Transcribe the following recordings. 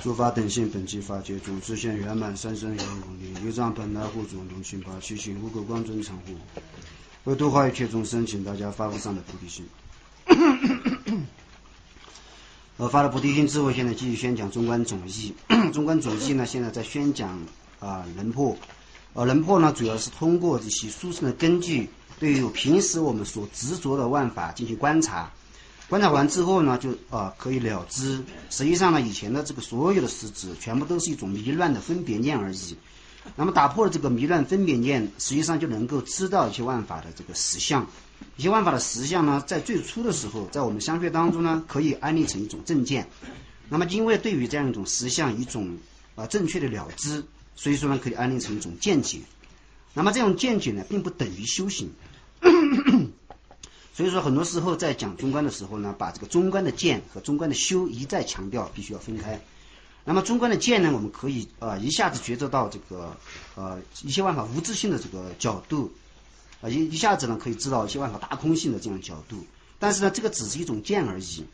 诸法等性本具法界，主自现圆满三生有五力，一丈本来护主龙心法，七心无垢光尊常护。为度化一切众生，请大家发无上的菩提心。发了菩提心之后，现在继续宣讲中观总义。中观总义呢，现在在宣讲人破。人破呢，主要是通过这些殊胜的根据，对于平时我们所执着的万法进行观察。观察完之后呢，就可以了知。实际上呢，以前的这个所有的实质，全部都是一种迷乱的分别念而已。那么打破了这个迷乱分别念，实际上就能够知道一些万法的这个实相。一些万法的实相呢，在最初的时候，在我们相学当中呢，可以安立成一种正见。那么因为对于这样一种实相一种正确的了知，所以说呢，可以安立成一种见解。那么这种见解呢，并不等于修行。所以说很多时候在讲中观的时候呢，把这个中观的见和中观的修一再强调，必须要分开。那么中观的见呢，我们可以一下子觉得到这个一切万法无自性的这个角度，一下子呢可以知道一切万法大空性的这样角度。但是呢，这个只是一种见而已。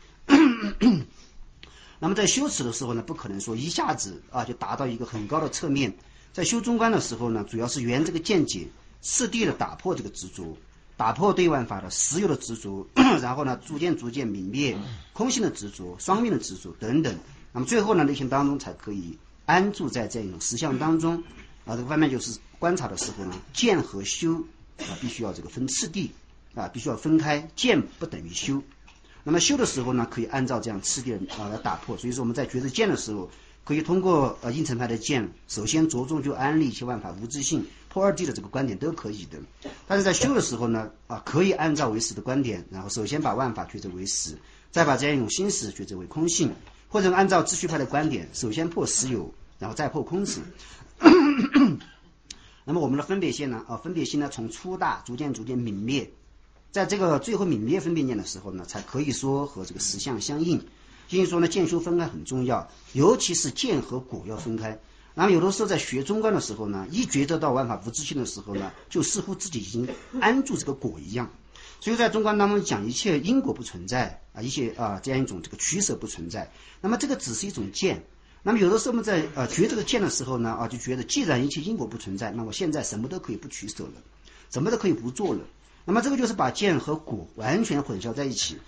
那么在修持的时候呢，不可能说一下子就达到一个很高的侧面。在修中观的时候呢，主要是沿这个见解次第的打破这个执着，打破对万法的实有的执着，然后呢逐渐泯灭空性的执着、双面的执着等等。那么最后呢，内心当中才可以安住在这种实相当中。这个方面就是观察的时候呢，见和修必须要这个分次第必须要分开，见不等于修。那么修的时候呢，可以按照这样次第来打破。所以说我们在觉知见的时候，可以通过应成派的见，首先着重就安立一切万法无自性、破二谛的这个观点都可以的。但是在修的时候呢，可以按照唯识的观点，然后首先把万法觉知为实，再把这样一种心识觉知为空性，或者按照秩序派的观点，首先破实有，然后再破空识。那么我们的分别心呢，分别心呢从粗大逐渐泯灭，在这个最后泯灭分别念的时候呢，才可以说和这个实相相应。所以说呢，见修分开很重要，尤其是见和果要分开。那么有的时候在学中观的时候呢，一觉得到万法无自性的时候呢，就似乎自己已经安住这个果一样。所以在中观当中讲一切因果不存在一切这样一种这个取舍不存在。那么这个只是一种见。那么有的时候我们在觉这个见的时候呢，就觉得既然一切因果不存在，那我现在什么都可以不取舍了，什么都可以不做了。那么这个就是把见和果完全混淆在一起。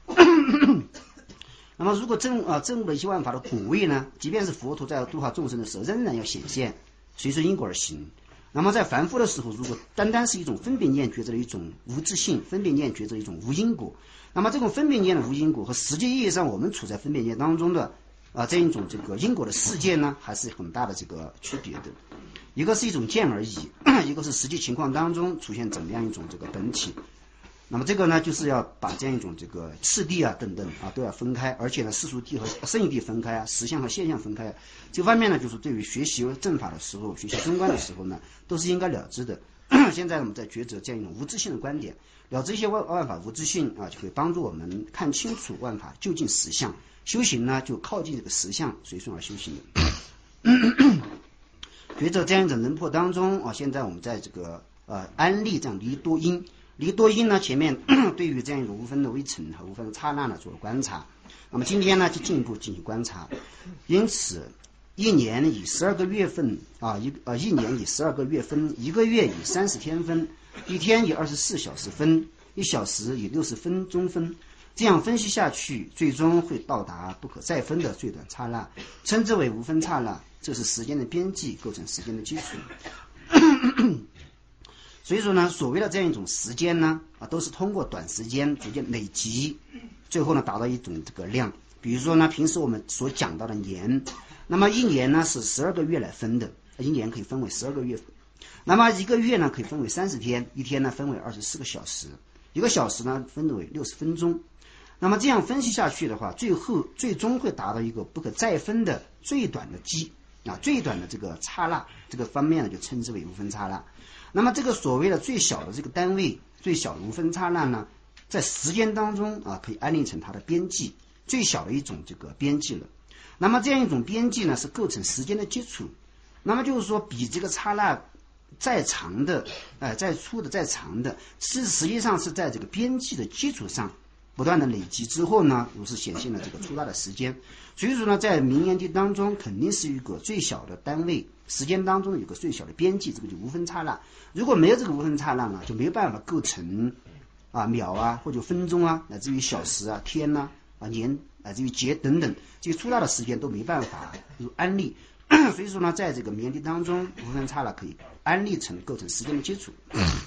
那么如果证悟了一切万法的果位呢，即便是佛陀在度化众生的时候仍然要显现，随顺因果而行。那么在凡夫的时候，如果单单是一种分别念觉知的一种无自性，分别念觉知的一种无因果，那么这种分别念的无因果和实际意义上我们处在分别念当中的这一种这个因果的世界呢，还是很大的这个区别的。一个是一种见而已，一个是实际情况当中出现怎么样一种这个本体。那么这个呢，就是要把这样一种这个次第等等都要分开，而且呢世俗谛和圣义谛分开实相和现象分开。这方面呢，就是对于学习正法的时候，学习中观的时候呢，都是应该了知的。现在我们在觉者这样一种无自性的观点，了知一些万法无自性就可以帮助我们看清楚万法究竟实相。修行呢，就靠近这个实相，随顺而修行的。觉者这样一种能破当中现在我们在这个安立这样离多因。离多因呢，前面对于这样一种无分的微尘和无分的刹那呢做了观察。那么今天呢，就进一步进行观察。因此，一年以12个月份一年以12个月分，一个月以30天分，一天以24小时分，一小时以60分钟分。这样分析下去，最终会到达不可再分的最短刹那，称之为无分刹那。这是时间的边际，构成时间的基础。所以说呢，所谓的这样一种时间呢，都是通过短时间逐渐累积，最后呢达到一种这个量。比如说呢，平时我们所讲到的年，那么一年呢是12个月来分的，一年可以分为12个月。那么一个月呢可以分为30天，一天呢分为24个小时，一个小时呢分为60分钟。那么这样分析下去的话，最终会达到一个不可再分的最短的最短的这个刹那，这个方面呢就称之为无分刹那。那么这个所谓的最小的这个单位，最小的无分刹那呢，在时间当中可以安立成它的边际，最小的一种这个边际了。那么这样一种边际呢，是构成时间的基础。那么就是说，比这个刹那再长的，再粗的、再长的，实际上是在这个边际的基础上不断的累积之后呢，如是显现了这个粗大的时间。所以说呢，在名言体当中肯定是一个最小的单位，时间当中有个最小的边际，这个就无分刹那。如果没有这个无分刹那呢，就没有办法构成秒啊，或者分钟啊，乃至于小时啊、天呐、年，乃至于节等等，这些粗大的时间都没办法安立。所以说呢，在这个名言体当中，无分刹那可以安立成构成时间的基础。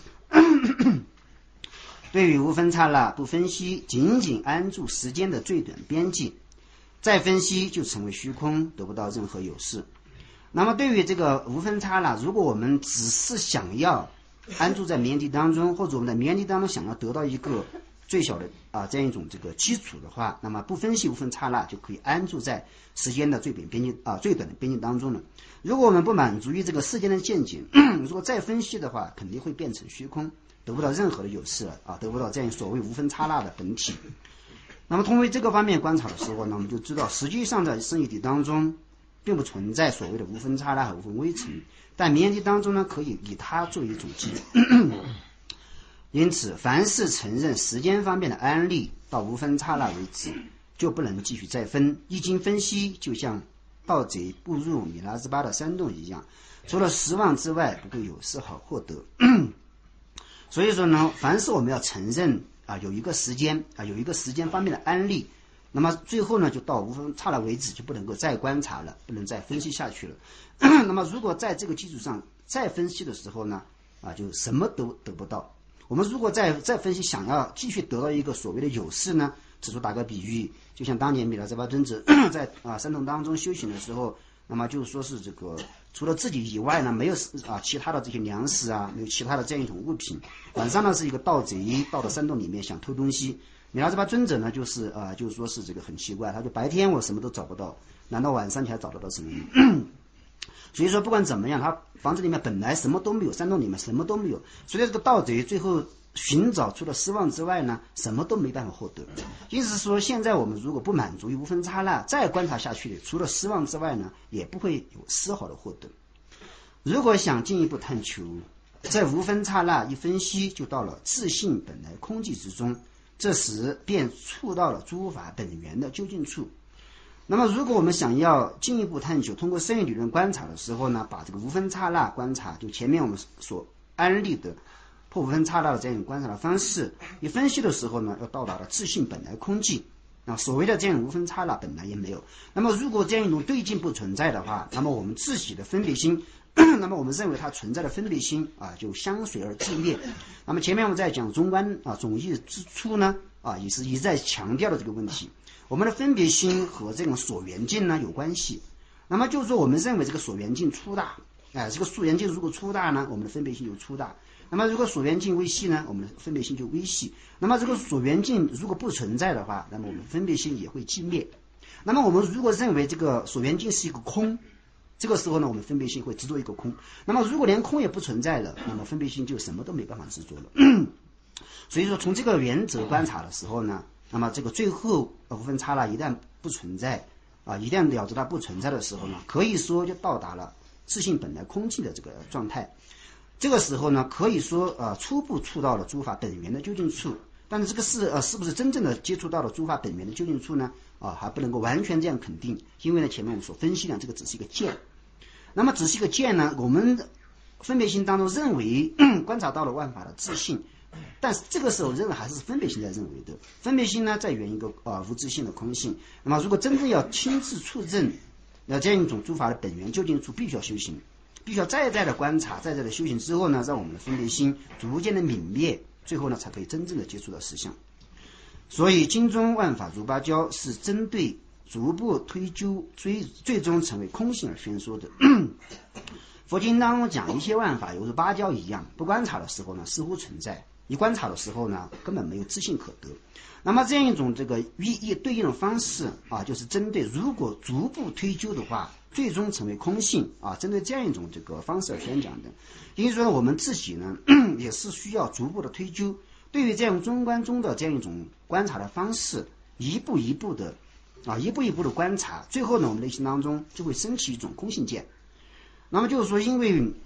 对于无分刹那不分析，仅仅安住时间的最短边际，再分析就成为虚空，得不到任何有事。那么对于这个无分刹那，如果我们只是想要安住在名言体当中，或者我们在名言体当中想要得到一个最小的这样一种这个基础的话，那么不分析无分刹那就可以安住在时间的最短的边际当中了。如果我们不满足于这个世间的见解，如果再分析的话，肯定会变成虚空，得不到任何的有事得不到这样所谓无分刹那的本体。那么通过这个方面观察的时候呢，我们就知道实际上在生意体当中并不存在所谓的无分刹那和无分微尘，但名言体当中呢，可以以它作为一种基础。因此凡是承认时间方面的安立到无分刹那为止，就不能继续再分。一经分析，就像盗贼步入米拉兹巴的山洞一样，除了失望之外不会有丝毫获得。所以说呢，凡是我们要承认有一个时间方面的安立，那么最后呢就到无分刹那为止，就不能够再观察了，不能再分析下去了。那么如果在这个基础上再分析的时候呢就什么都得不到。我们如果再分析，想要继续得到一个所谓的有事呢，此处打个比喻，就像当年米拉兹巴尊者在山洞当中修行的时候，那么就是说是这个除了自己以外呢，没有其他的这些粮食没有其他的这样一种物品。晚上呢是一个盗贼到了山洞里面想偷东西，米拉兹巴尊者呢就是说是这个很奇怪，他就白天我什么都找不到，难道晚上你还找得到什么？所以说不管怎么样，他房子里面本来什么都没有，山洞里面什么都没有，所以这个盗贼最后寻找除了失望之外呢，什么都没办法获得。因此说，现在我们如果不满足于无分刹那，再观察下去，除了失望之外呢，也不会有丝毫的获得。如果想进一步探求，在无分刹那一分析，就到了自性本来空寂之中，这时便触到了诸法本源的究竟处。那么如果我们想要进一步探究，通过圣义理论观察的时候呢，把这个无分刹那观察，就前面我们所安立的破无分刹那的这样一种观察的方式一分析的时候呢，要到达了自性本来空寂。所谓的这样无分刹那本来也没有。那么如果这样一种对境不存在的话，那么我们自己的分别心那么我们认为它存在的分别心就相随而寂灭。那么前面我们在讲中观总义之初呢也是一再强调的这个问题，我们的分别心和这种所缘境呢有关系。那么就是说我们认为这个所缘境粗大这个所缘境如果粗大呢，我们的分别心就粗大。那么如果所缘境微细呢，我们的分别心就微细。那么这个所缘境如果不存在的话，那么我们分别心也会寂灭。那么我们如果认为这个所缘境是一个空，这个时候呢，我们分别心会执着一个空。那么如果连空也不存在了，那么分别心就什么都没办法执着了。所以说从这个原则观察的时候呢，那么这个最后无分刹那一旦不存在一旦了知它不存在的时候呢，可以说就到达了自性本来空寂的这个状态。这个时候呢，可以说初步触到了诸法本源的究竟处。但是这个是不是真正的接触到了诸法本源的究竟处呢？还不能够完全这样肯定，因为呢前面我们所分析的这个只是一个见。那么只是一个见呢，我们分别心当中认为观察到了万法的自性，但是这个时候仍然还是分别心在认为的。分别心呢在圆一个无自性的空性。那么如果真正要亲自触证这样一种诸法的本源究竟处，必须要修行，必须要再的观察，再的修行之后呢，让我们的分别心逐渐的泯灭，最后呢才可以真正的接触到实相。所以经中万法如芭蕉是针对逐步推究最终成为空性而宣说的。佛经当中讲一切万法犹如芭蕉一样，不观察的时候呢似乎存在，一观察的时候呢根本没有自性可得。那么这样一种这个对应的方式就是针对如果逐步推究的话，最终成为空性针对这样一种这个方式而宣讲的。因此说我们自己呢也是需要逐步的推究，对于这样中观中的这样一种观察的方式，一步一步的观察，最后呢我们内心当中就会升起一种空性见。那么就是说，因为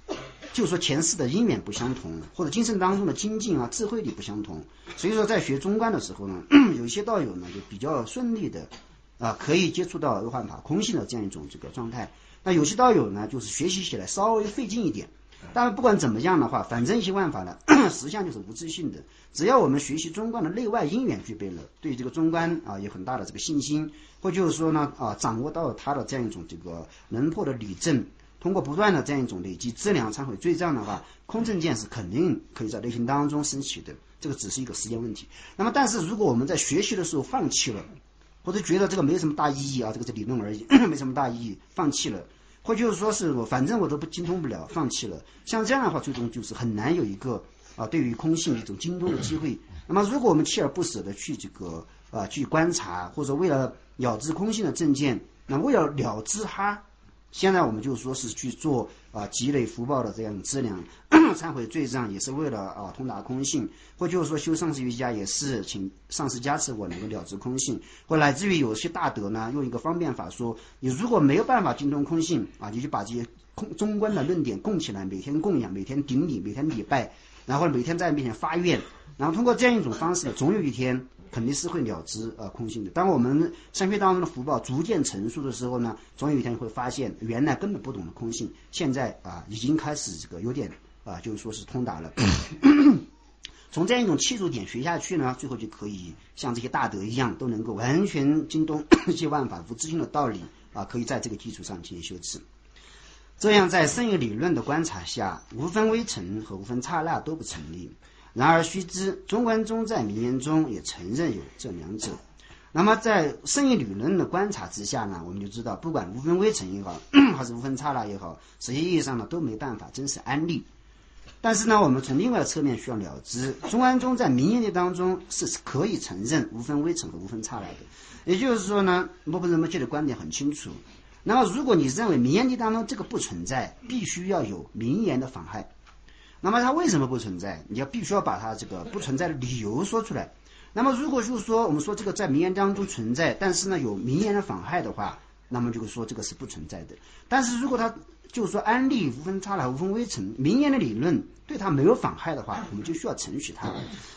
就是说前世的因缘不相同，或者精神当中的精进啊、智慧力不相同，所以说在学中观的时候呢，有一些道友呢就比较顺利的可以接触到二幻法空性的这样一种这个状态。那有些道友呢，就是学习起来稍微费劲一点。但不管怎么样的话，反正一些万法呢，实相就是无自性的。只要我们学习中观的内外因缘具备了，对这个中观有很大的这个信心，或就是说呢掌握到它的这样一种这个能破的理证，通过不断的这样一种累积资粮忏悔罪障的话，空正见是肯定可以在内心当中升起的，这个只是一个时间问题。那么但是如果我们在学习的时候放弃了，或者觉得这个没什么大意义啊，这个是理论而已，没什么大意义，放弃了，或就是说是反正我都不精通不了，放弃了，像这样的话最终就是很难有一个对于空性一种精通的机会。那么如果我们锲而不舍的去这个去观察，或者为了了知空性的正见，那为了了知它，现在我们就说是去做积累福报的这样资粮忏悔罪障，也是为了通达空性，或就是说修上师瑜伽也是请上师加持我能够了知空性，或乃至于有些大德呢用一个方便法说，你如果没有办法精通空性你就把这些中观的论点供起来，每天供养，每天顶礼，每天礼拜，然后每天在面前发愿，然后通过这样一种方式，总有一天肯定是会了知空性的。当我们三学当中的福报逐渐成熟的时候呢，总有一天会发现原来根本不懂的空性，现在已经开始这个有点就是说是通达了。从这样一种切入点学下去呢，最后就可以像这些大德一样，都能够完全精通一些万法无自性的道理可以在这个基础上进行修持。这样在圣义理论的观察下，无分微尘和无分刹那都不成立。然而须知中观中在名言中也承认有这两者。那么在圣义理论的观察之下呢，我们就知道不管无分微尘也好还是无分刹那也好，实际意义上呢都没办法真实安立。但是呢，我们从另外的侧面需要了知，中观中在名言力当中是可以承认无分微尘和无分刹那的。也就是说呢，摩诃仁波切的观点很清楚。那么如果你认为名言力当中这个不存在，必须要有名言的妨害，那么它为什么不存在？你必须要把它这个不存在的理由说出来。那么如果就是说我们说这个在名言当中存在，但是呢有名言的妨害的话，那么就是说这个是不存在的。但是如果它就是说安立无分刹那无分微尘名言的理论对它没有妨害的话，我们就需要承许它。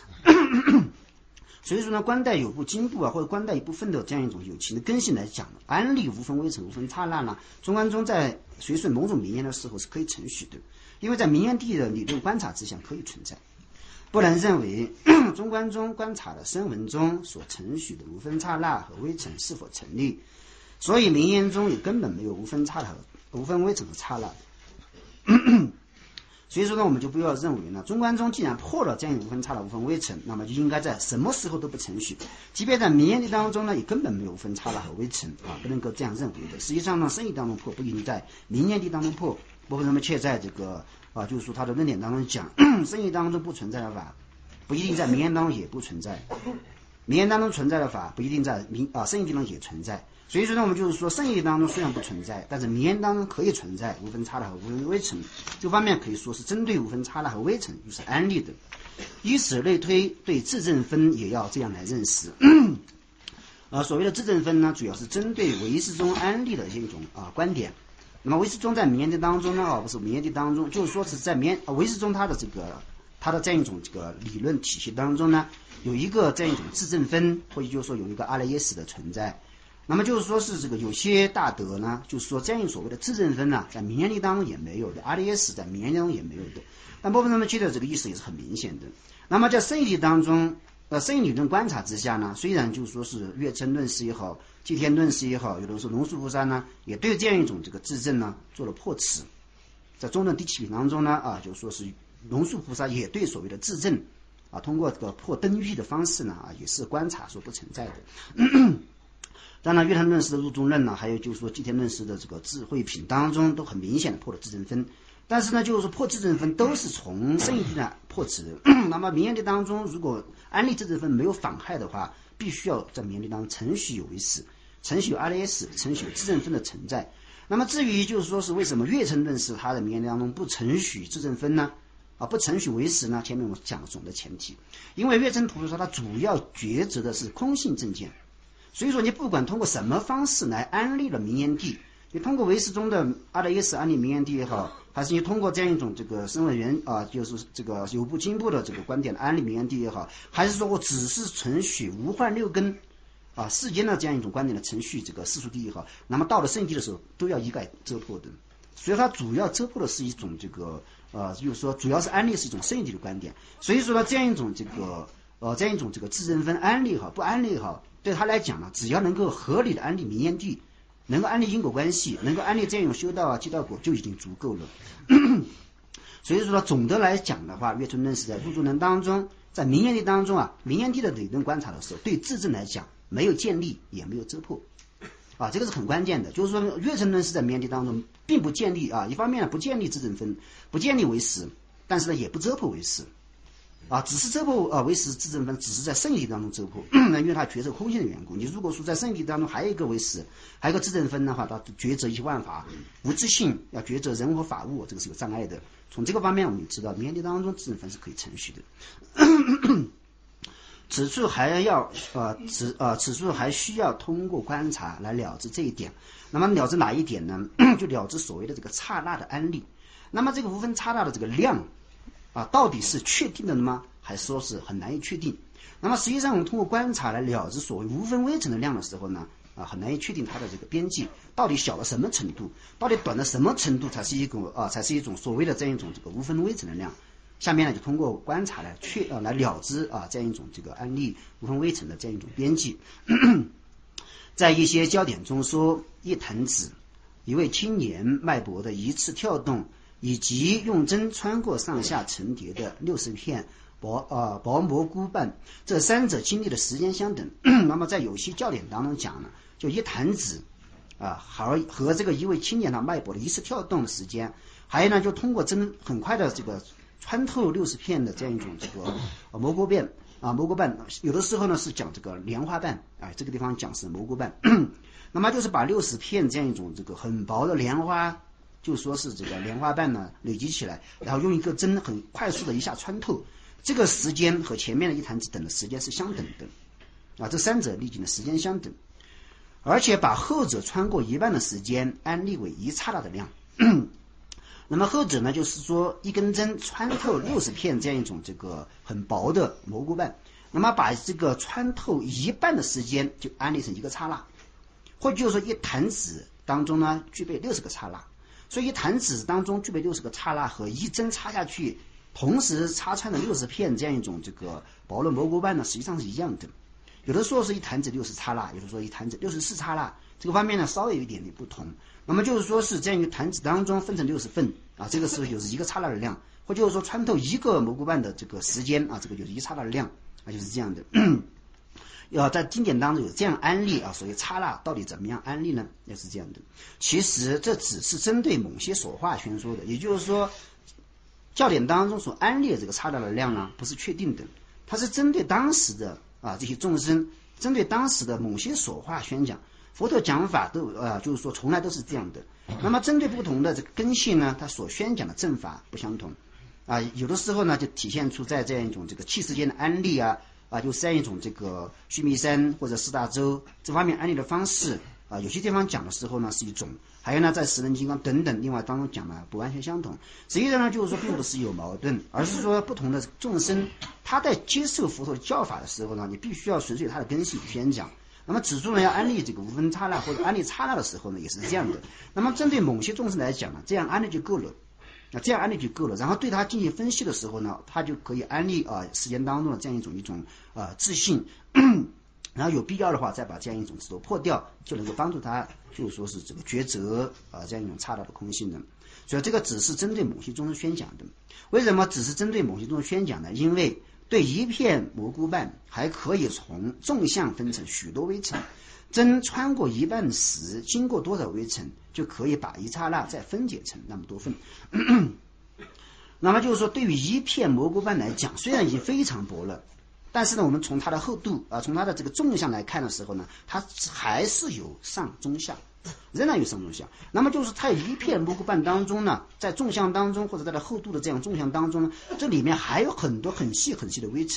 所以说呢，观待有部经部或者观待一部分的这样一种有情的根性来讲，安立无分微尘无分刹那呢，中观中在随顺某种名言的时候是可以承许的，因为在名言地的理论观察之下可以存在。不能认为中观中观察的声闻中所承许的无分刹那和微尘是否成立，所以名言中也根本没有无分刹那和无分微尘和刹那。所以说呢，我们就不要认为呢，中观中既然破了这样无分刹那无分微尘，那么就应该在什么时候都不承许。即便在名言力当中呢，也根本没有无分刹那和微尘不能够这样认为的。实际上呢，圣义当中破不一定在名言力当中破，摩诃仁波切在这个就是说他的论点当中讲，圣义当中不存在的法，不一定在名言当中也不存在；名言当中存在的法，不一定在圣义当中也存在。所以说呢，我们就是说圣义当中虽然不存在，但是名言当中可以存在无分刹那和无分微尘，这方面可以说是针对无分刹那和微尘就是安立的。以此类推，对自证分也要这样来认识。所谓的自证分呢，主要是针对唯识中安立的一种观点。那么唯识中在名言地当中呢，不是名言地当中，就是说是在唯识中它的这样一种这个理论体系当中呢，有一个这样一种自证分，或者就是说有一个阿赖耶识的存在。那么就是说是这个有些大德呢，就是说这样所谓的自证分呢，在名言力当中也没有的，阿赖耶识在名言当中也没有的。但摩诃仁波切的这个意思也是很明显的。那么在圣义力当中，圣义理论观察之下呢，虽然就是说是月称论师也好，祭天论师也好，有的时候龙树菩萨呢，也对这样一种这个自证呢做了破斥。在中论第七品当中呢，就说是龙树菩萨也对所谓的自证通过这个破灯喻的方式呢，也是观察说不存在的。当然，月称论师的入中论呢，还有就是说祭天论师的这个智慧品当中，都很明显的破了自证分。但是呢，就是说破自证分都是从圣义地呢破斥的。那么名言地当中，如果安立自证分没有妨害的话，必须要在名言地当中承许有为识，承许有阿赖耶识，承许有自证分的存在。那么至于就是说是为什么月称论师他的名言地当中不承许自证分呢？不承许为识呢？前面我讲了总的前提，因为月称菩萨他主要抉择的是空性正见。所以说你不管通过什么方式来安立了名言地， 你通过唯识中的阿赖耶识安立明眼地也好，还是你通过这样一种这个声闻缘就是这个有部经部的这个观点的安立明眼地也好，还是说我只是承许无患六根世间的这样一种观点的程序，这个世俗地也好，那么到了圣地的时候都要一概遮破的。所以它主要遮破的是一种这个就是说主要是安立是一种圣地的观点。所以说呢，这样一种这个自证分安立也好，不安立也好，对他来讲呢，只要能够合理的安立明眼地，能够安立因果关系，能够安立这样一种修道积道果，就已经足够了。所以说呢，总的来讲的话，月存论是在入住论当中，在明眼地当中明眼地的理论观察的时候，对自证来讲没有建立也没有遮破这个是很关键的。就是说月存论是在明眼地当中并不建立一方面呢不建立自证分，不建立唯识，但是呢也不遮破唯识只是遮破唯识自证分，只是在圣地当中遮破因为它抉择空性的缘故。你如果说在圣地当中还有一个唯识，还有一个自证分的话，它抉择一切万法无自性，要抉择人和法物，这个是有障碍的。从这个方面我们知道明眼地当中自证分是可以承许的。此处还需要通过观察来了知这一点。那么了知哪一点呢？就了知所谓的这个刹那的安立。那么这个无分刹那的这个量到底是确定的吗？还是说是很难以确定？那么实际上我们通过观察来了知所谓无分微尘的量的时候呢，很难以确定它的这个边际到底小到什么程度，到底短到什么程度才是一种所谓的这样一种这个无分微尘的量。下面呢就通过观察来了知这样一种这个安立无分微尘的这样一种边际。在一些焦点中说，一弹指，一位青年脉搏的一次跳动，以及用针穿过上下层叠的60片薄蘑菇瓣，这三者经历的时间相等。那么在有些焦点当中讲呢，就一弹指和这个一位青年的脉搏的一次跳动的时间，还有呢就通过针很快的这个穿透60片的这样一种这个蘑菇瓣有的时候呢是讲这个莲花瓣这个地方讲是蘑菇瓣那么就是把60片这样一种这个很薄的莲花，就说是这个莲花瓣呢累积起来，然后用一个针很快速的一下穿透，这个时间和前面的一弹指等的时间是相等的这三者历经的时间相等，而且把后者穿过一半的时间安立为一刹那的量。那么后者呢，就是说一根针穿透60片这样一种这个很薄的蘑菇瓣，那么把这个穿透一半的时间就安立成一个刹那，或者就是说一弹指当中呢具备60个刹那。所以一弹指当中具备60个刹那和一针插下去同时插穿了60片这样一种这个薄的蘑菇瓣呢，实际上是一样的。有的说是一弹指60刹那，有的说一弹指64刹那，这个方面呢稍微有一点点不同。那么就是说是这样一个弹指当中分成60份这个是就是一个刹那的量，或就是说穿透一个蘑菇瓣的这个时间这个就是一刹那的量就是这样的。在经典当中有这样安立所谓刹那到底怎么样安立呢？也是这样的。其实这只是针对某些所化宣说的，也就是说教典当中所安立的这个刹那的量呢不是确定的，它是针对当时的这些众生，针对当时的某些所化宣讲。佛陀讲法都就是说从来都是这样的。那么针对不同的这个根性呢，他所宣讲的正法不相同有的时候呢就体现出在这样一种这个气世间的安立就是这样一种这个须弥山或者四大洲这方面安立的方式有些地方讲的时候呢是一种，还有呢在十轮金刚等等另外当中讲呢不完全相同。实际上呢就是说并不是有矛盾，而是说不同的众生他在接受佛陀的教法的时候呢，你必须要随着他的根性宣讲。那么指出呢要安立这个无分刹那或者安立刹那的时候呢也是这样的。那么针对某些众生来讲呢，这样安立就够了这样安立就够了，然后对他进行分析的时候呢，他就可以安立时间当中的这样一种自信然后有必要的话再把这样一种执着破掉，就能够帮助他就是说是这个抉择这样一种刹那的空性的。所以这个只是针对某些众生宣讲的。为什么只是针对某些众生宣讲呢？因为对一片蘑菇瓣还可以从纵向分成许多微尘，针穿过一半时经过多少微尘，就可以把一刹那再分解成那么多份那么就是说对于一片蘑菇瓣来讲，虽然已经非常薄了，但是呢我们从它的厚度从它的这个纵向来看的时候呢，它还是有上中下，仍然有上中下。那么就是它一片蘑菇瓣当中呢，在纵向当中或者在它厚度的这样纵向当中呢，这里面还有很多很细很细的微尘。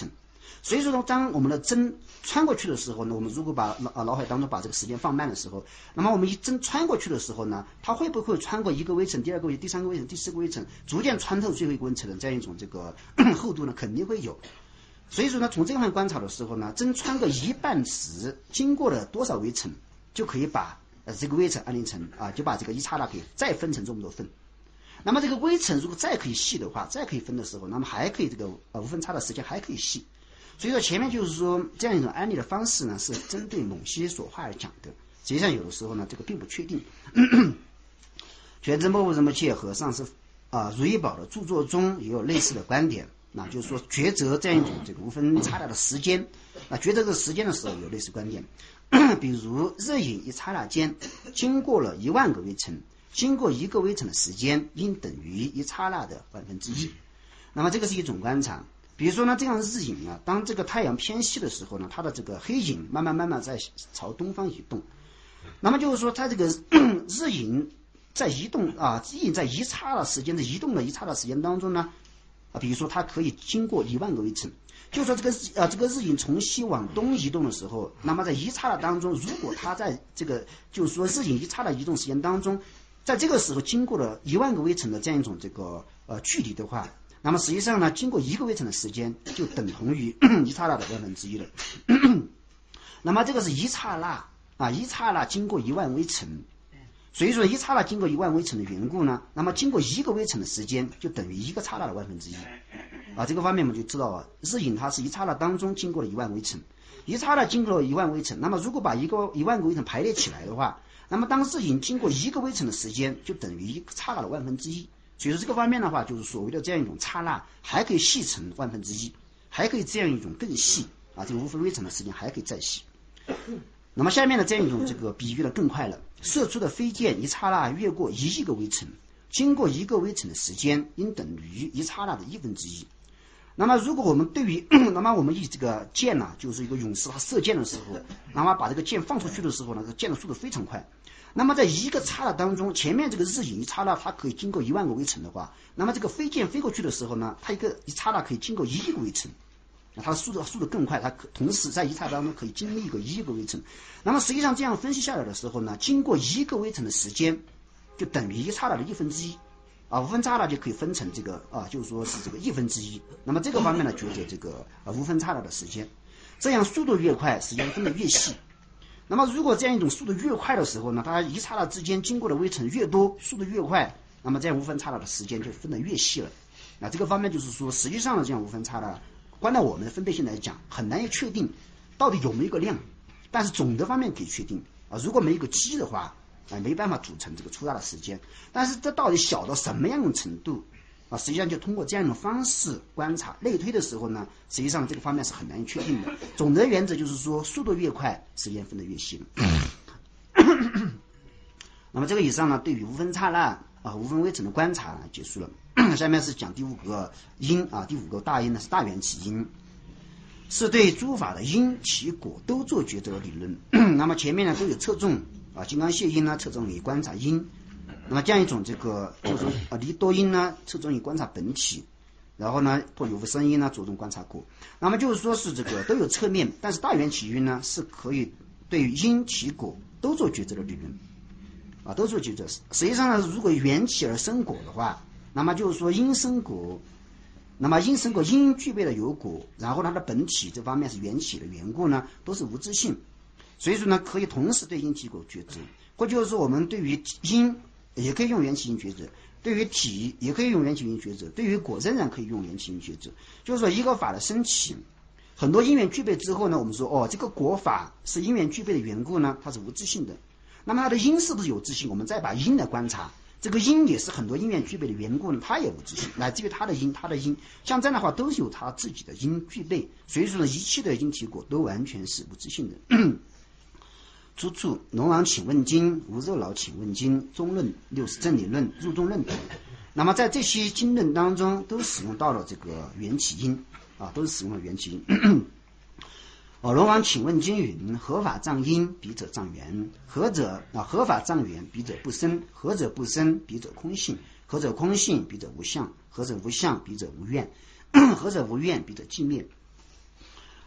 所以说呢，当我们的针穿过去的时候呢，我们如果把脑海当中把这个时间放慢的时候，那么我们一针穿过去的时候呢，它会不会穿过一个微层、第二个微层、第三个微层、第四个微层，逐渐穿透最后一个微层的这样一种这个厚度呢，肯定会有。所以说呢，从这方面观察的时候呢，针穿过一半时，经过了多少微层，就可以把这个微层按零成就把这个一刹那给再分成这么多份。那么这个微层如果再可以细的话，再可以分的时候，那么还可以这个无分差的时间还可以细。所以说前面就是说这样一种案例的方式呢，是针对某些所话而讲的。实际上有的时候呢，这个并不确定。觉知莫不这么切和上次如意宝的著作中也有类似的观点。那就是说抉择这样一种这个无分差大的时间，抉择这个时间的时候有类似观点。比如日影一刹那间经过了10000个微层，经过一个微层的时间应等于一刹那的1/1000。那么这个是一种观察。比如说呢，这样日影当这个太阳偏西的时候呢，它的这个黑影慢慢在朝东方移动。那么就是说它这个日影在移动日影在一刹那时间的移动的一刹那时间当中呢，比如说它可以经过10000个微层。就是说这个日影从西往东移动的时候，那么在一刹那当中，如果它在这个就是说日影一刹那移动时间当中，在这个时候经过了10000个微层的这样一种这个距离的话，那么实际上呢，经过一个微层的时间就等同于一刹那的1/1000了。那么这个是一刹那一刹那经过10000微层，所以说一刹那经过10000微层的缘故呢，那么经过一个微层的时间就等于一个刹那的1/1000。这个方面我们就知道日影它是一刹那当中经过了10000微层，一刹那经过了10000微层，那么如果把10000个微层排列起来的话，那么当日影经过一个微层的时间就等于一个刹那的1/1000。所以说这个方面的话，就是所谓的这样一种刹那还可以细成1/1000，还可以这样一种更细这个无分微层的时间还可以再细。那么下面的这样一种这个比喻呢更快了，射出的飞箭一刹那越过1亿个微层，经过一个微层的时间应等于一刹那的1/1000。那么如果我们对于那么我们以这个箭就是一个勇士他射箭的时候，那么把这个箭放出去的时候呢，这个箭的速度非常快。那么在一个刹那当中，前面这个日影一刹那它可以经过10000个微层的话，那么这个飞箭飞过去的时候呢，它一刹那可以经过1亿个微层，它的速度更快，它同时在一刹那当中可以经历一个1亿个微层。那么实际上这样分析下来的时候呢，经过一个微层的时间就等于一刹那的1/1000。无分刹那就可以分成这个就是说是这个1/1000。那么这个方面呢，觉得这个无分刹那的时间，这样速度越快，时间分得越细。那么如果这样一种速度越快的时候呢，它一刹那之间经过的微层越多，速度越快，那么这样无分刹那的时间就分得越细了。这个方面就是说，实际上的这样无分刹那，关到我们的分配性来讲，很难确定到底有没有一个量，但是总的方面可以确定如果没有一个积的话。没办法组成这个粗大的时间，但是这到底小到什么样的程度实际上就通过这样的方式观察类推的时候呢，实际上这个方面是很难确定的。总的原则就是说，速度越快，时间分得越细了。那么这个以上呢，对于无分刹那无分微层的观察结束了。下面是讲第5个因第5个大因呢是大缘起因，是对诸法的因起果都做抉择理论。那么前面呢都有侧重金刚泻因呢侧重于观察因，那么这样一种这个就是说离多因呢侧重于观察本体，然后呢破有无生因呢着重观察果。那么就是说是这个都有侧面，但是大缘起因呢是可以对于因起果都做抉择的理论都做抉择。实际上呢，如果缘起而生果的话，那么就是说因生果，那么因生果因具备了有果，然后它的本体这方面是缘起的缘故呢，都是无自性。所以说呢，可以同时对因起果抉择，或就是说我们对于因也可以用缘起因抉择，对于体也可以用缘起因抉择，对于果仍然可以用缘起因抉择。就是说一个法的升起，很多因缘具备之后呢，我们说这个果法是因缘具备的缘故呢，它是无自性的。那么它的因是不是有自性？我们再把因来观察，这个因也是很多因缘具备的缘故呢，它也无自性，乃至于它的因像这样的话都是有它自己的因具备。所以说呢，一切的因起果都完全是无自性的。出处龙王请问经、无肉老请问经、中论、60正理论、入中论等。那么在这些经论当中都使用到了这个缘起因都是使用了缘起因。龙王请问经云：合法障因，彼者障缘。合法障缘，彼者不生；合者不生，彼者空性；合者空性，彼者无相；合者无相，彼者无愿；合者无愿，彼者寂灭。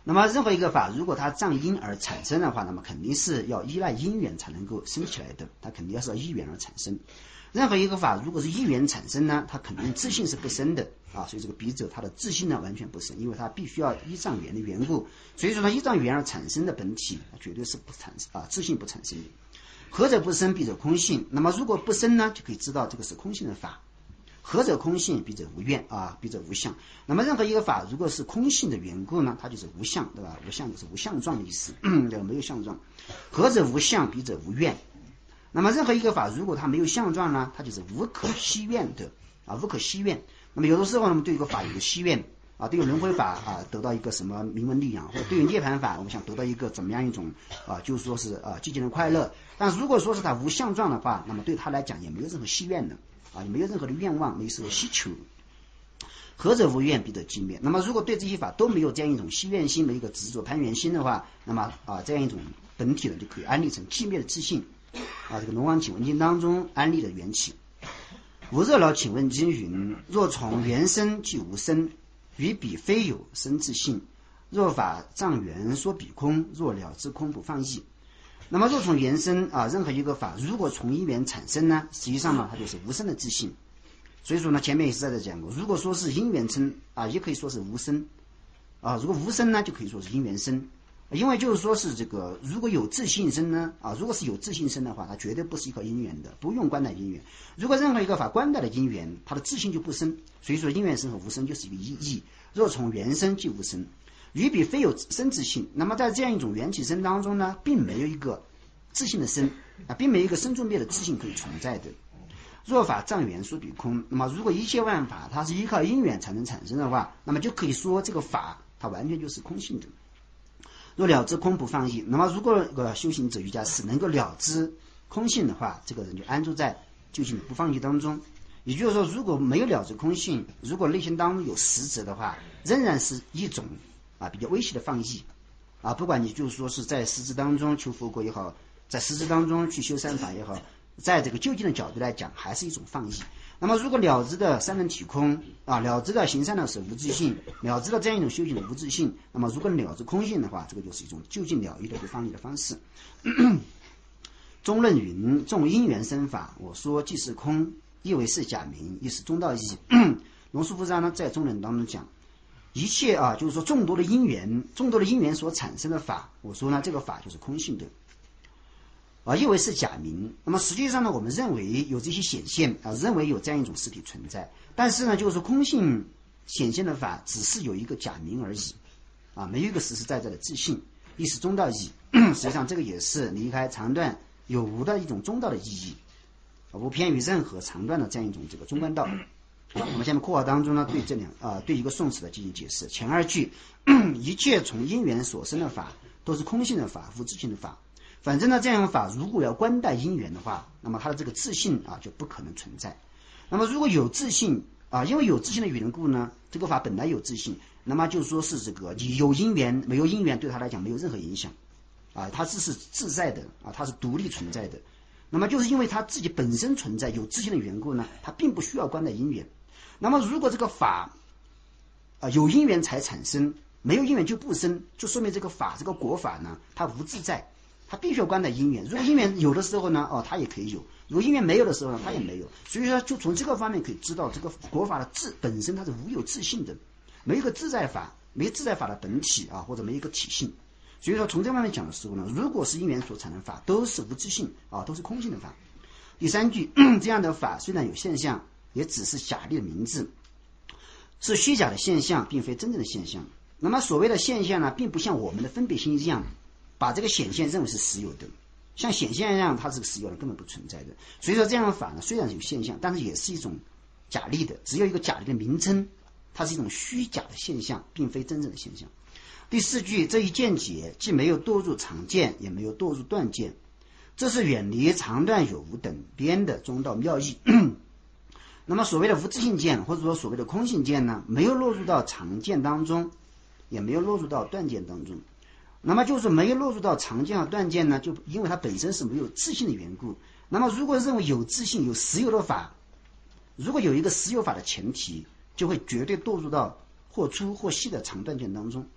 那么任何一个法，如果它仗因而产生的话，那么肯定是要依赖因缘才能够生起来的，它肯定要是要依缘而产生。任何一个法如果是依缘产生呢，它肯定自性是不生的啊，所以这个笔者它的自性呢完全不生，因为它必须要依仗缘的缘故，所以说呢依仗缘而产生的本体绝对是不产生啊，自性不产生的。何者不生，笔者空性。那么如果不生呢，就可以知道这个是空性的法。何者空性，笔者无愿啊，笔者无相。那么任何一个法如果是空性的缘故呢，它就是无相，对吧？无相就是无相状的意思，对吧？没有相状。何者无相，笔者无愿。那么任何一个法如果它没有相状呢，它就是无可希愿的啊，无可希愿。那么有的时候我们对一个法有个希愿啊，对于轮回法啊得到一个什么名闻利养，或者对于涅槃法我们想得到一个怎么样一种啊，就是说是寂静的快乐。但如果说是它无相状的话，那么对他来讲也没有任何希愿的啊，也没有任何的愿望，没有任何希求。何者无愿，笔者寂灭。那么如果对这些法都没有这样一种希愿心，没有一个执着攀缘心的话，那么这样一种本体呢就可以安立成寂灭的自性啊。这个龙王请问经当中安立的缘起。无热劳请问经云：若从缘生即无生，于彼非有生自性。若法障缘说彼空，若了知空不放逸。那么若从缘生啊，任何一个法如果从因缘产生呢，实际上呢它就是无生的自性。所以说呢，前面也是在讲过，如果说是因缘生啊，也可以说是无生啊。如果无生呢，就可以说是因缘生。因为就是说是这个，如果有自性生呢啊，如果是有自性生的话，它绝对不是依靠因缘的，不用观待因缘。如果任何一个法观待的因缘，它的自性就不生。所以说因缘生和无生就是一个意义。若从缘生即无生，于彼非有生自性。那么在这样一种缘起生当中呢，并没有一个自性的生啊，并没有一个生住灭的自性可以存在的。若法障缘说彼空，那么如果一切万法它是依靠因缘才能产生的话，那么就可以说这个法它完全就是空性的。若了知空不放逸，那么如果修行者瑜伽师能够了知空性的话，这个人就安住在究竟的不放逸当中。也就是说，如果没有了知空性，如果内心当中有实执的话，仍然是一种比较微细的放逸啊。不管你就是说是在实执当中求佛果也好，在实执当中去修三法也好，在这个究竟的角度来讲，还是一种放逸。那么如果了知的三轮体空啊，了知的行善的是无自性，了知的这样一种修行的无自性，那么如果了知空性的话，这个就是一种究竟了义的不放逸的方式。中论云：众因缘生法，我说即是空，亦为是假名，亦是中道义。龙树菩萨呢在中论当中讲，一切就是说众多的因缘所产生的法，我说呢这个法就是空性的亦为是假名。那么实际上呢，我们认为有这些显现认为有这样一种实体存在，但是呢，就是空性显现的法只是有一个假名而已没有一个实实在在的自性，亦是中道义。实际上这个也是离开常断有无的一种中道的意义，不偏于任何常断的这样一种这个中观道。我们下面括号当中呢，对这对一个宋词的进行解释。前二句一切从因缘所生的法都是空性的法，无自性的法。反正呢，这样的法如果要观待因缘的话，那么它的这个自性就不可能存在。那么如果有自性因为有自性的缘故呢，这个法本来有自性，那么就说是这个有因缘没有因缘对他来讲没有任何影响它只是自在的它是独立存在的。那么就是因为它自己本身存在有自性的缘故呢，它并不需要观待因缘。那么如果这个法有因缘才产生，没有因缘就不生，就说明这个法这个果法呢，它无自在，它必须要观待因缘。如果因缘有的时候呢它也可以有；如果因缘没有的时候呢，它也没有。所以说就从这个方面可以知道，这个果法的本身它是无有自性的，没有一个自在法，没有自在法的本体或者没有一个体性。所以说从这方面讲的时候呢，如果是因缘所产生法，都是无自性都是空性的法。第三句这样的法虽然有现象，也只是假立的名字，是虚假的现象，并非真正的现象。那么所谓的现象呢，并不像我们的分别心一样把这个显现认为是实有的，像显现一样它是个实有的，根本不存在的。所以说这样的法呢，虽然有现象，但是也是一种假立的，只有一个假立的名称，它是一种虚假的现象，并非真正的现象。第四句这一见解既没有堕入常见，也没有堕入断见，这是远离常断有无等边的中道妙义。那么所谓的无自性见，或者说所谓的空性见呢，没有落入到常见当中，也没有落入到断见当中。那么就是没有落入到常见和断见呢，就因为它本身是没有自性的缘故。那么如果认为有自性有实有的法，如果有一个实有法的前提，就会绝对堕入到或粗或细的常断见当中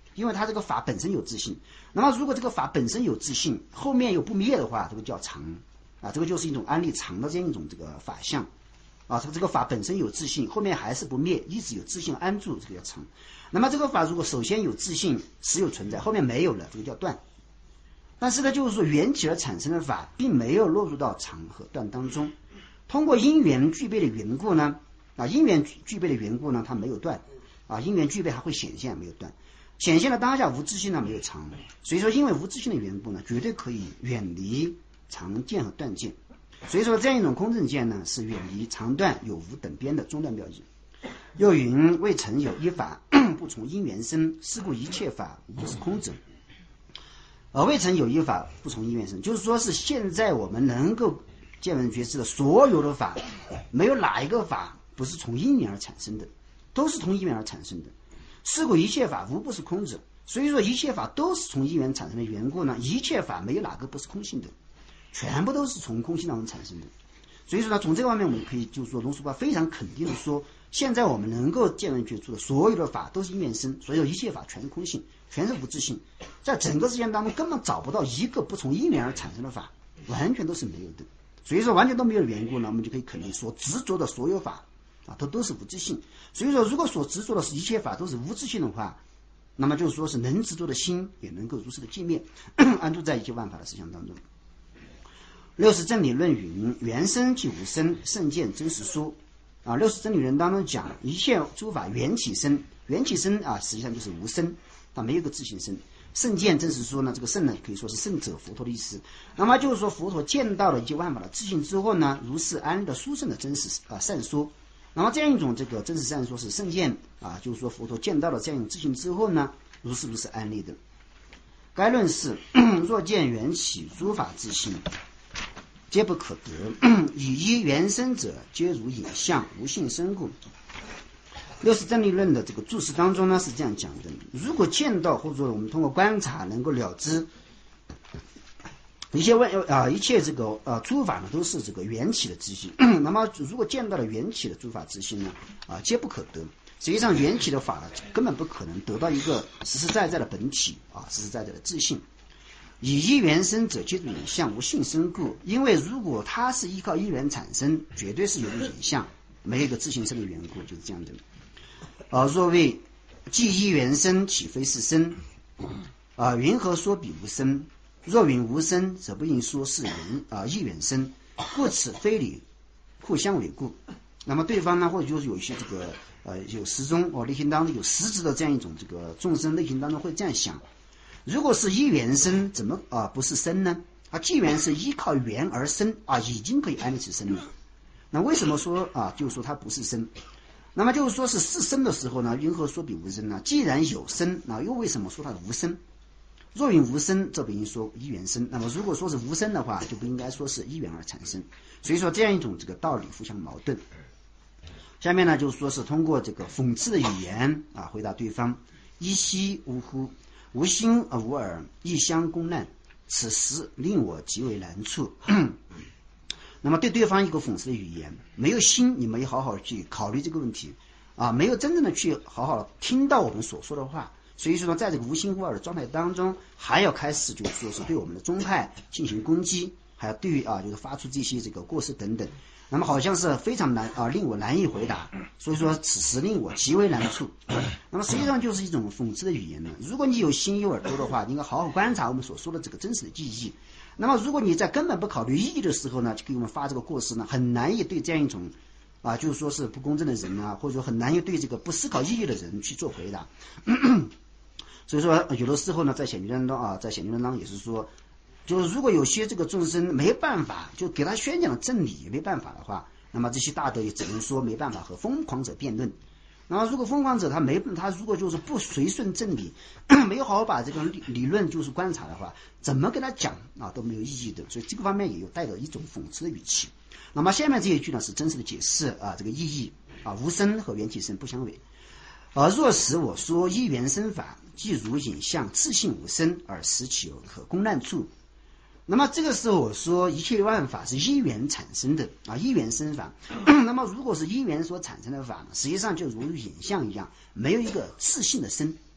因为它这个法本身有自性。那么如果这个法本身有自性，后面又不灭的话，这个叫常啊，这个就是一种安立常的这样一种这个法相啊。这个法本身有自性，后面还是不灭，一直有自性安住，这个叫常。那么这个法如果首先有自性，实有存在，后面没有了，这个叫断。但是呢，就是说缘起而产生的法，并没有落入到常和断当中。通过因缘具备的缘故呢，因缘具备的缘故呢，它没有断啊，因缘具备还会显现，没有断。显现的当下无自性呢，没有常。所以说，因为无自性的缘故呢，绝对可以远离常见和断见。所以说，这样一种空正见呢，是远离常断有无等边的中断标记。又云：未曾有一法不从因缘生，是故一切法无不是空者。未曾有一法不从因缘生，就是说是现在我们能够见闻觉知的所有的法，没有哪一个法不是从因缘而产生的，都是从因缘而产生的。是故一切法无不是空者。所以说一切法都是从因缘产生的缘故呢，一切法没有哪个不是空性的，全部都是从空性当中产生的。所以说呢，从这个方面我们可以就是说龙树法非常肯定的说，现在我们能够见闻觉知的所有的法都是因缘生，所以说一切法全是空性，全是无自性，在整个世界当中根本找不到一个不从因缘而产生的法，完全都是没有的。所以说完全都没有缘故呢，我们就可以肯定所执着的所有法啊，都是无自性。所以说如果所执着的是一切法都是无自性的话，那么就是说是能执着的心也能够如实的寂灭安住在一切万法的实相当中。六识真理论云：缘生即无生，圣见真实说啊。六识真理论当中讲，一切诸法缘起生，缘起生啊，实际上就是无生，它没有个自性生。圣见真实说呢，这个圣呢可以说是圣者佛陀的意思。那么就是说佛陀见到了一切万法的自性之后呢，如是安的殊胜的真实善说。那么这样一种这个真实善说是圣见啊，就是说佛陀见到了这样一种自性之后呢，如是安立的。该论是若见缘起诸法自性，皆不可得，以一缘生者，皆如影像，无性生故。六识真理论的这个注释当中呢是这样讲的：如果见到或者我们通过观察能够了知一切这个诸法呢都是这个缘起的自性，那么如果见到了缘起的诸法自性呢皆不可得。实际上缘起的法呢根本不可能得到一个实实在在的本体实实在在的自性。以一缘生者，皆如影像，无性生故。因为如果它是依靠一缘产生，绝对是有个影像，没有一个自性生的缘故，就是这样的。若谓即一缘生，岂非是生？云何说彼无生？若云无生，则不应说是一缘生，故此非理，互相违故。那么对方呢，或者就是有一些这个有实中内心当中有实质的这样一种这个众生内心当中会这样想：如果是一缘生，怎么不是生呢？既缘是依靠缘而生已经可以安立起生了。那为什么说就是说它不是生？那么就是说是生的时候呢，云何说彼无生呢？既然有生，那又为什么说它无生？若云无生，这不应说一缘生。那么如果说是无生的话，就不应该说是一缘而产生。所以说这样一种这个道理互相矛盾。下面呢就是说是通过这个讽刺的语言回答对方：依稀呜呼，无心无耳，异相公难，此时令我极为难处。那么对对方一个讽刺的语言，没有心，你没有好好去考虑这个问题没有真正的去好好听到我们所说的话，所以说呢，在这个无心无耳的状态当中，还要开始就是说是对我们的宗派进行攻击，还要对于就是发出这些这个过失等等。那么好像是非常难令我难以回答，所以说此时令我极为难处。那么实际上就是一种讽刺的语言呢。如果你有心有耳朵的话，你应该好好观察我们所说的这个真实的意义。那么如果你在根本不考虑意义的时候呢，就给我们发这个过失呢，很难以对这样一种就是说是不公正的人或者说很难以对这个不思考意义的人去做回答。所以说有的时候呢，在显教当中也是说，就是如果有些这个众生没办法，就给他宣讲的正理也没办法的话，那么这些大德也只能说没办法和疯狂者辩论。那么如果疯狂者他如果就是不随顺正理，没有好好把这个理论就是观察的话，怎么跟他讲都没有意义的。所以这个方面也有带着一种讽刺的语气。那么下面这一句呢是真实的解释这个意义无生和缘起生不相违。若使我说一缘生法，即如影像，自性无生，而实其有可公难处。那么这个时候我说一切万法是一缘产生的一缘生法。那么如果是一缘所产生的法呢，实际上就如影像一样，没有一个自性的生。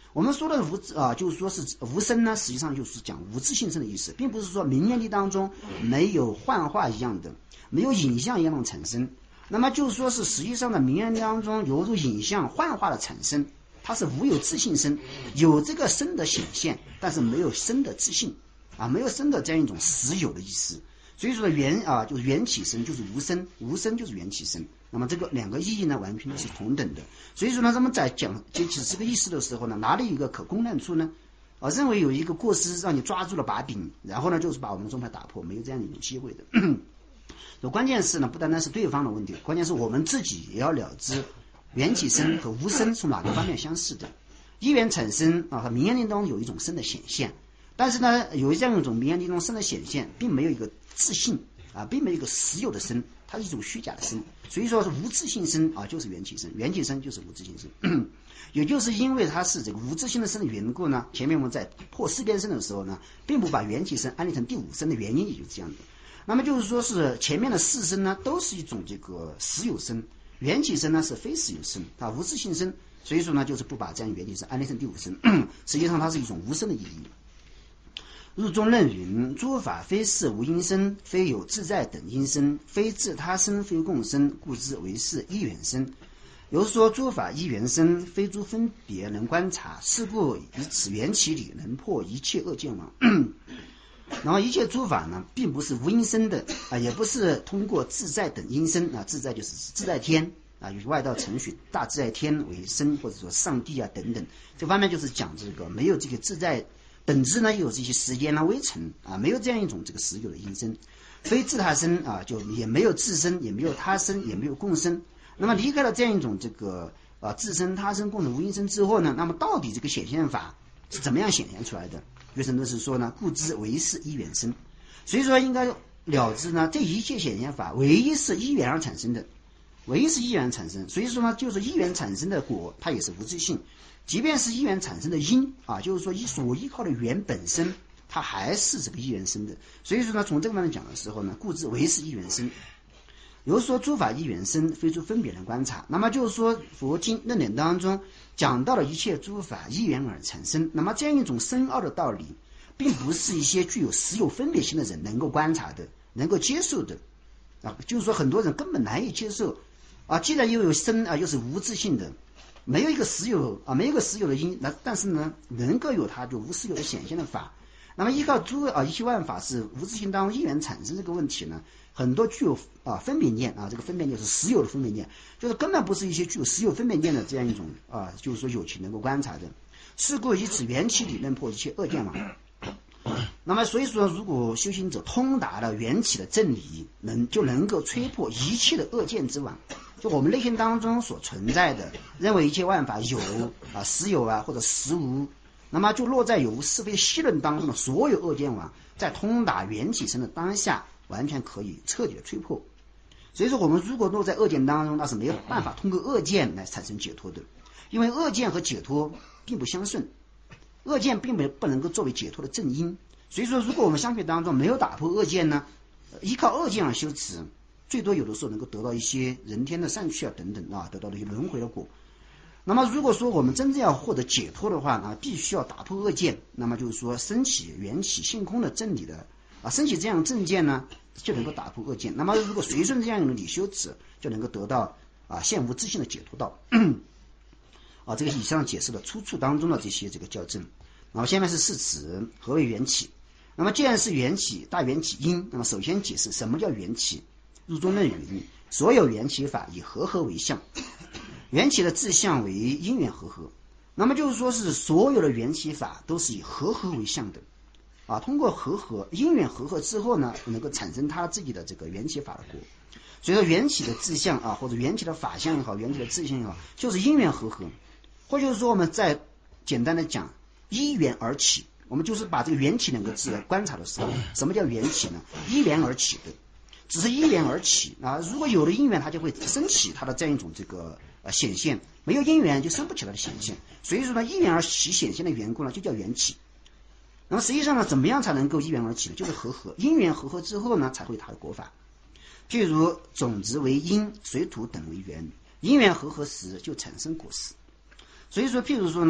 我们说的就是说是无声呢，实际上就是讲无自性生的意思，并不是说明眼力当中没有幻化一样的，没有影像一样的产生。那么就是说是实际上的明眼力当中犹如影像幻化的产生，它是无有自性生，有这个生的显现，但是没有生的自性没有生的这样一种实有的意思。所以说就是缘起生就是无生，无生就是缘起生。那么这个两个意义呢，完全是同等的。所以说呢，咱们在讲解这个意思的时候呢，哪里有一个可公认处呢？认为有一个过失让你抓住了把柄，然后呢，就是把我们的宗派打破，没有这样一种机会的。关键是呢，不单单是对方的问题，关键是我们自己也要了知缘起生和无生从哪个方面相似的。一缘产生和明眼力中有一种生的显现，但是呢，有这样一种明眼力中生的显现，并没有一个自性并没有一个实有的生，它是一种虚假的生。所以说是无自性生就是缘起生，缘起生就是无自性生。也就是因为它是这个无自性的生的缘故呢，前面我们在破四边生的时候呢，并不把缘起生安立成第五生的原因也就是这样的。那么就是说是前面的四生呢，都是一种这个实有生，缘起生呢是非实有生无自性生，所以说呢就是不把这样缘起生安立成第五生，实际上它是一种无生的意义。入中论云：诸法非是无因生，非有自在等因生，非自他生，非共生，故知为是一缘生。有说诸法一缘生，非诸分别能观察，是故以此缘起理能破一切恶见王。然后一切诸法呢，并不是无因生的也不是通过自在等因生自在就是自在天以外道程序大自在天为生，或者说上帝等等，这方面就是讲这个没有这个自在本质呢，有这些时间微尘没有这样一种这个实有的因生，非自他生就也没有自身，也没有他生，也没有共生。那么离开了这样一种这个自身他生共的无因生之后呢，那么到底这个显现法是怎么样显现出来的？学生都是说呢，故知为是一缘生。所以说应该了知呢，这一切显现法唯一是一缘而产生的，唯一是一缘产生。所以说呢，就是一缘产生的果，它也是无自性。即便是一缘产生的因就是说所依靠的缘本身，它还是这个一缘生的。所以说呢，从这个方面讲的时候呢，故知为是一缘生。有说诸法一缘生，非诸分别能观察。那么就是说佛经论点当中讲到了一切诸法一缘而产生，那么这样一种深奥的道理，并不是一些具有实有分别心的人能够观察的，能够接受的就是说很多人根本难以接受既然又有生又是无自性的，没有一个实有没有一个实有的因，但是呢能够有它就无实有的显现的法。那么依靠一切万法是无自性当中一缘产生这个问题呢，很多具有分别念这个分别念是实有的分别念，就是根本不是一些具有实有分别念的这样一种就是说有情能够观察的。是故以此缘起理论破一切恶见王。那么所以说，如果修行者通达了缘起的正理，就能够吹破一切的恶见之网。就我们内心当中所存在的，认为一切万法有实有或者实无，那么就落在有无是非析论当中的所有恶见网，在通达缘起生的当下，完全可以彻底的吹破。所以说，我们如果落在恶见当中，那是没有办法通过恶见来产生解脱的，因为恶见和解脱并不相顺，恶见并不能够作为解脱的正因。所以说，如果我们相学当中没有打破恶见呢，依靠恶见而修持，最多有的时候能够得到一些人天的善趣等等得到了一些轮回的果。那么如果说我们真正要获得解脱的话必须要打破恶见，那么就是说升起缘起性空的正理的升起这样的正见呢，就能够打破恶见。那么如果随顺这样的理修持，就能够得到现无自性的解脱道。这个以上解释了出处当中的这些校正。然后下面是释词，何为缘起？那么既然是缘起，大缘起因，那么首先解释什么叫缘起。入中论云：所有缘起法以和合为相，缘起的志向为因缘和合。那么就是说是所有的缘起法都是以和合为相的通过和合因缘和合之后呢，能够产生他自己的这个缘起法的果。所以说缘起的志向或者缘起的法相也好，缘起的志向也好，就是因缘和合。或就是说我们再简单的讲依缘而起，我们就是把这个缘起两个字来观察的时候，什么叫缘起呢？依缘而起的，只是依缘而起如果有了因缘，它就会升起它的这样一种这个显现，没有因缘就生不起来的显现。所以说呢，依缘而起显现的缘故呢，就叫缘起。那么实际上呢，怎么样才能够依缘而起呢？就是和合，因缘和合之后呢，才会它的果法。譬如种子为因，水土等为缘，因缘和合时就产生果实。所以说譬如说呢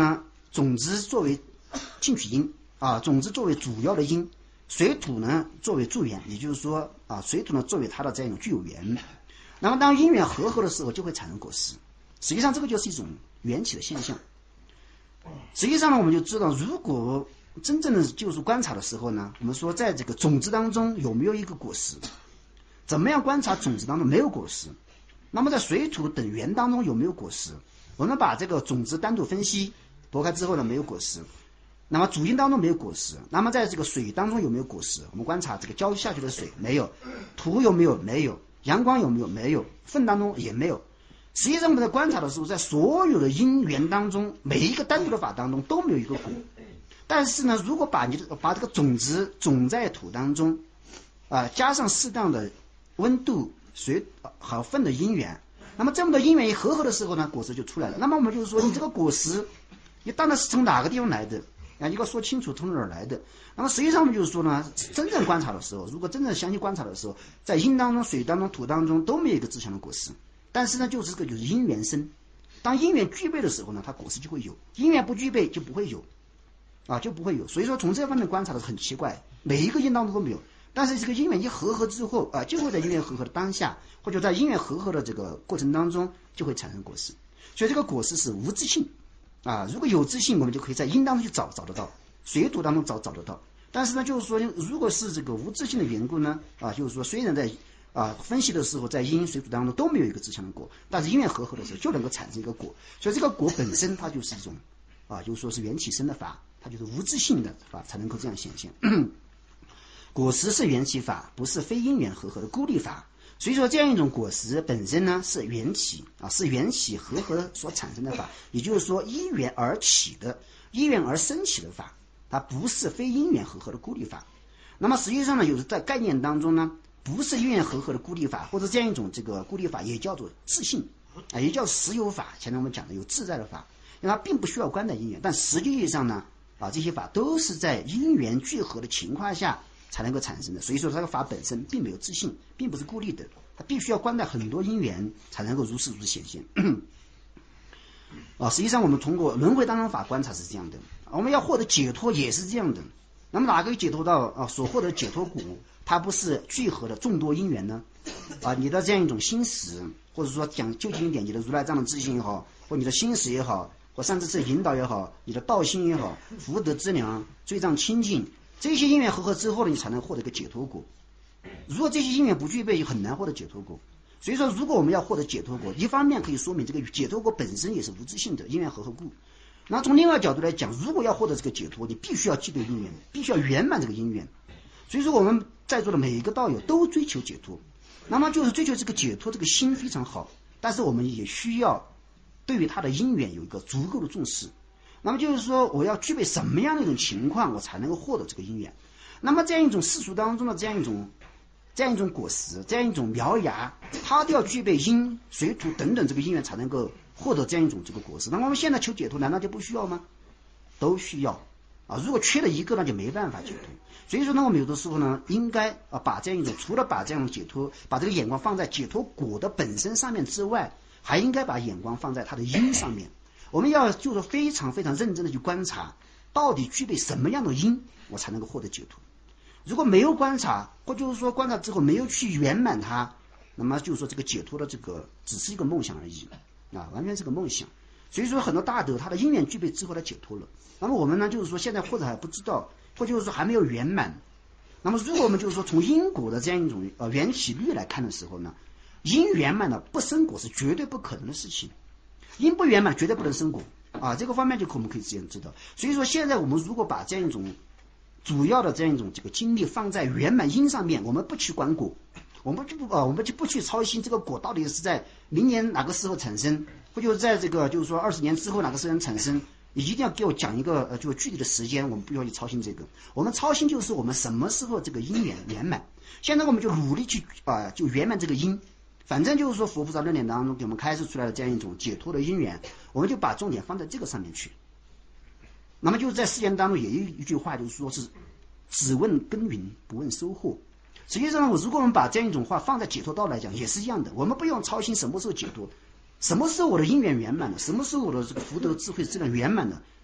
种子作为进取因啊，种子作为主要的因，水土呢作为助缘，也就是说啊，水土呢作为它的这样一种具有缘。那么当因缘和合的时候，就会产生果实。实际上这个就是一种缘起的现象。实际上呢，我们就知道，如果真正的就是观察的时候呢，我们说在这个种子当中有没有一个果实？怎么样观察种子当中没有果实？那么在水土等缘当中有没有果实？我们把这个种子单独分析剥开之后呢，没有果实。那么主因当中没有果实，那么在这个水当中有没有果实？我们观察这个浇下去的水没有，土有没有？没有，阳光有没有？没有，粪当中也没有。实际上我们在观察的时候，在所有的因缘当中，每一个单独的法当中都没有一个果。但是呢，如果把这个种子种在土当中，加上适当的温度、水和粪的因缘，那么这么多因缘一合的时候呢，果实就出来了。那么我们就是说，你这个果实，你当然是从哪个地方来的啊？你要说清楚从哪儿来的。那么实际上我们就是说呢，真正观察的时候，如果真正详细观察的时候，在因当中、水当中、土当中都没有一个自强的果实。但是呢，就是这个就是因缘生，当因缘具备的时候呢，它果实就会有；因缘不具备就不会有，就不会有。所以说从这方面观察的很奇怪，每一个因当中都没有，但是这个因缘一合之后就会在因缘合的当下，或者在因缘合的这个过程当中就会产生果实。所以这个果实是无自性如果有自性，我们就可以在因当中去找得到，水土当中找得到。但是呢，就是说如果是这个无自性的缘故呢，就是说虽然在分析的时候，在因水土当中都没有一个自强的果，但是因缘合的时候就能够产生一个果，所以这个果本身它就是一种就是说是缘起生的法，它就是无自性的法才能够这样显现。果实是缘起法，不是非因缘合的孤立法。所以说这样一种果实本身呢是缘起是缘起合所产生的法，也就是说因缘而起的、因缘而生起的法，它不是非因缘合的孤立法。那么实际上呢，有的在概念当中呢，不是因缘合的孤立法，或者这样一种这个孤立法也叫做自性也叫实有法。前面我们讲的有自在的法，因为它并不需要观待因缘，但实际意义上呢这些法都是在因缘聚合的情况下才能够产生的。所以说这个法本身并没有自性，并不是孤立的，它必须要观待很多因缘才能够如是显现。实际上我们通过轮回当中法观察是这样的，我们要获得解脱也是这样的。那么哪个解脱到所获得解脱果，它不是聚合的众多因缘呢？你的这样一种心识，或者说讲究竟一点，你的如来藏的自信也好，或你的心识也好，或上智引导也好，你的道心也好，福德资粮、罪障清净，这些因缘合之后呢，你才能获得一个解脱果。如果这些因缘不具备，就很难获得解脱果。所以说，如果我们要获得解脱果，一方面可以说明这个解脱果本身也是无自性的因缘合故。那从另外角度来讲，如果要获得这个解脱，你必须要具备因缘，必须要圆满这个因缘。所以说我们在座的每一个道友都追求解脱，那么就是追求这个解脱，这个心非常好，但是我们也需要对于他的因缘有一个足够的重视。那么就是说，我要具备什么样的一种情况，我才能够获得这个因缘？那么这样一种世俗当中的这样一种果实，这样一种苗芽，它都要具备因、水土等等这个因缘才能够获得这样一种这个果实。那么我们现在求解脱，难道就不需要吗？都需要如果缺了一个，那就没办法解脱。所以说呢，我们有的时候呢，应该把这样一种，除了把这样的解脱，把这个眼光放在解脱果的本身上面之外，还应该把眼光放在它的因上面。我们要就是非常非常认真的去观察，到底具备什么样的因，我才能够获得解脱。如果没有观察，或就是说观察之后没有去圆满它，那么就是说这个解脱的这个只是一个梦想而已完全是个梦想。所以说很多大德他的因缘具备之后他解脱了，那么我们呢就是说现在或者还不知道，或就是说还没有圆满。那么如果我们就是说从因果的这样一种缘起律来看的时候呢，因圆满了不生果是绝对不可能的事情，因不圆满绝对不能生果这个方面我们可以这样知道。所以说现在我们如果把这样一种主要的这样一种这个精力放在圆满因上面，我们不去管果，我们就不去操心这个果到底是在明年哪个时候产生，或者在这个就是说20年之后哪个时候产生，你一定要给我讲一个就具体的时间，我们不要去操心这个。我们操心就是我们什么时候这个因缘圆满。现在我们就努力去就圆满这个因。反正就是说佛菩萨论点当中给我们开示出来的这样一种解脱的因缘，我们就把重点放在这个上面去。那么就是在世间当中也有一句话，就是说是只问耕耘不问收获。实际上如果我们把这样一种话放在解脱道来讲也是一样的，我们不用操心什么时候解脱，什么时候我的因缘圆满了，什么时候我的这个福德智慧质量圆满了，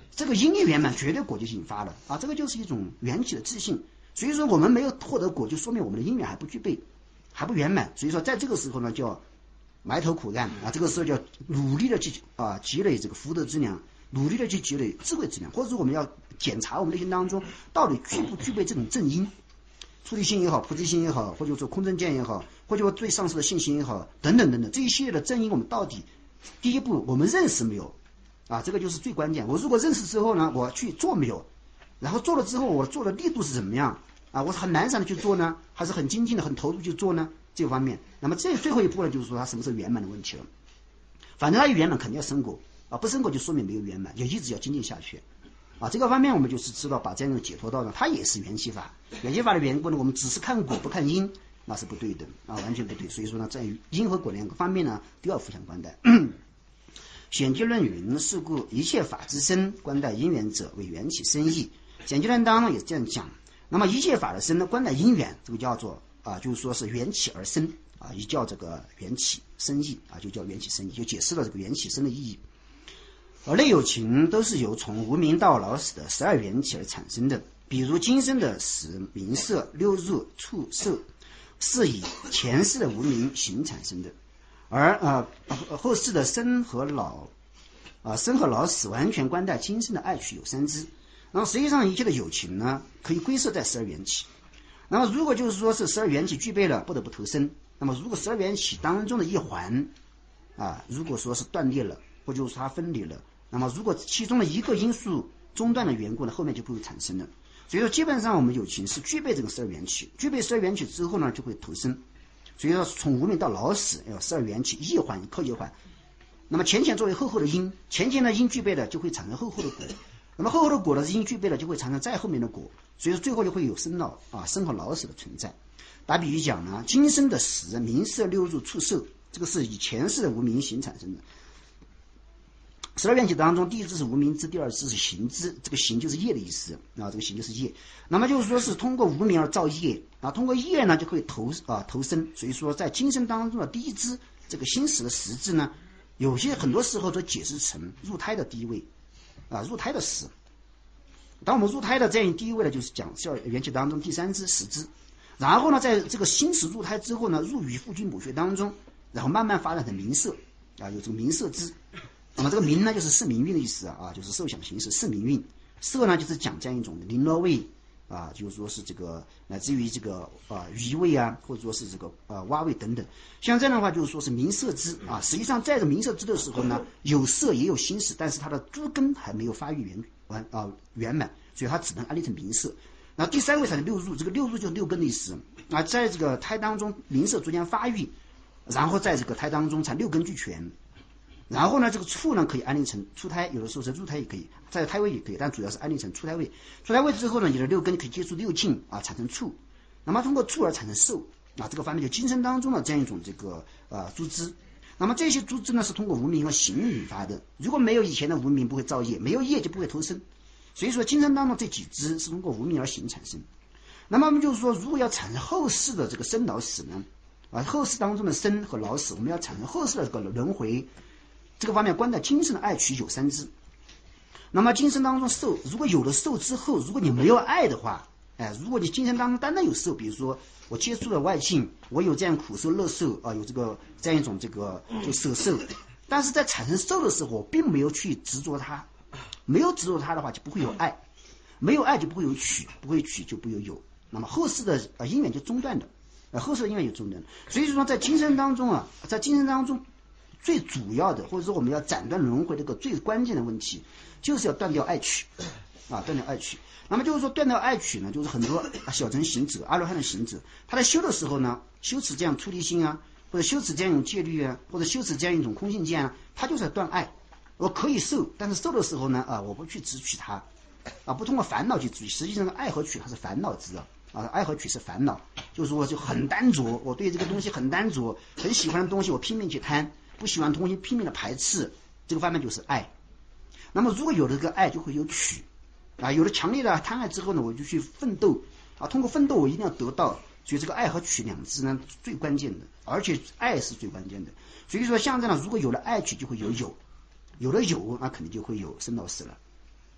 这个因缘满，绝对果就引发了啊，这个就是一种缘起的自信。所以说我们没有获得果，就说明我们的因缘还不具备，还不圆满。所以说在这个时候呢，叫埋头苦干啊，这个时候叫努力的去积累这个福德资粮，努力的去积累智慧资粮，或者说我们要检查我们内心当中到底具不具备这种正因，出离心也好，菩提心也好，或者说空正见也好，或者说对上师的信心也好，等等等等，这一系列的正因，我们到底第一步我们认识没有啊？这个就是最关键。我如果认识之后呢，我去做没有？然后做了之后，我做的力度是怎么样啊？我是很懒散的去做呢，还是很精进的、很投入去做呢？这方面，那么这最后一步呢，就是说它什么时候圆满的问题了。反正它一圆满肯定要生果啊，不生果就说明没有圆满，就一直要精进下去啊。这个方面我们就是知道把这样的解脱道呢，它也是缘起法，缘起法的缘故呢，我们只是看果不看因，那是不对的啊，完全不对。所以说呢，在于因和果两个方面呢，都要互相关待。显机论云：是故一切法之生，观待因缘者为缘起生义。显机论当中也是这样讲。那么一切法的生呢，观待因缘，这个叫做就是说是缘起而生啊，也叫这个缘起生义啊，就叫缘起生义，就解释了这个缘起生的意义。而类有情都是由从无明到老死的12缘起而产生的，比如今生的识、名色、六入、触、受，是以前世的无明行产生的，而后世的生和老死完全观待今生的爱取有三支。那么实际上一切的有情呢，可以归摄在12缘起。那么如果就是说是12缘起具备了，不得不投生。那么如果12缘起当中的一环如果说是断裂了，或者说它分离了，那么如果其中的一个因素中断的缘故呢，后面就不会产生了。所以说基本上我们有情是具备这个12缘起，具备12缘起之后呢，就会投生。所以说从无明到老死要12缘起，一环扣一环。那么前作为后的因，前的因具备了，就会产生后的果。那么后的果的因具备了，就会产生再后面的果，所以说最后就会有生和老死的存在。打比喻讲呢，今生的识、名色、六入、触、受，这个是以前世的无明行产生的。12缘起当中，第一支是无明支，第二支是行支，这个行就是业的意思啊，这个行就是业。那么就是说是通过无明而造业啊，通过业呢就可以投生。所以说在今生当中的第一支这个心识的识字呢，很多时候都解释成入胎的第一位入胎的识。当我们入胎的这样第一位呢，就是讲缘起当中第三支识支。然后呢，在这个心识入胎之后呢，入于父精母穴当中，然后慢慢发展成名色有这个名色支。那么这个名呢，就是视名运的意思就是受想行识视名运。色呢，就是讲这样一种绫罗味就是说是这个乃至于这个鱼味或者说是这个蛙味等等。像这样的话，就是说是名色支实际上在这名色支的时候呢，有色也有心识，但是它的诸根还没有发育圆满，所以它只能安立成名色。那第三位才是六入，这个六入就是六根的意思在这个胎当中名色逐渐发育，然后在这个胎当中才六根俱全。然后呢，这个触呢可以安立成出胎，有的时候是入胎也可以，在胎位也可以，但主要是安立成出胎位。出胎位之后呢，你的六根可以接触六境产生触，那么通过触而产生受这个方面就今生当中的这样一种这个诸支。那么这些诸支呢是通过无明和行引发的，如果没有以前的无明不会造业，没有业就不会投生。所以说今生当中这几支是通过无明而行产生。那么我们就是说，如果要产生后世的这个生老死呢后世当中的生和老死，我们要产生后世的这个轮回，这个方面观待今生的爱取有三支。那么今生当中受，如果有了受之后，如果你没有爱的话如果你今生当中单单有受，比如说我接触了外境，我有这样苦受乐受有这样一种这个就舍受，但是在产生受的时候，我并没有去执着它，没有执着它的话就不会有爱，没有爱就不会有取，不会取就不会有，那么后世的因缘就中断的，后世的因缘就中断了。所以说在今生当中在今生当中最主要的，或者说我们要斩断轮回这个最关键的问题，就是要断掉爱取断掉爱取。那么就是说断掉爱取呢，就是很多小乘行者、阿罗汉的行者，他在修的时候呢，修持这样出离心或者修持这样一种戒律或者修持这样一种空性见他就是要断爱。我可以受，但是受的时候呢我不去执取它不通过烦恼去执取。实际上爱和取它是烦恼之爱和取是烦恼，就是说就很单着，我对这个东西很单着，很喜欢的东西我拼命去贪，不喜欢的东西拼命的排斥，这个方面就是爱。那么如果有了这个爱，就会有取有了强烈的贪爱之后呢，我就去奋斗通过奋斗我一定要得到。所以这个爱和取两支呢最关键的，而且爱是最关键的。所以说像这样如果有了爱取就会有有了有，那肯定就会有生老死了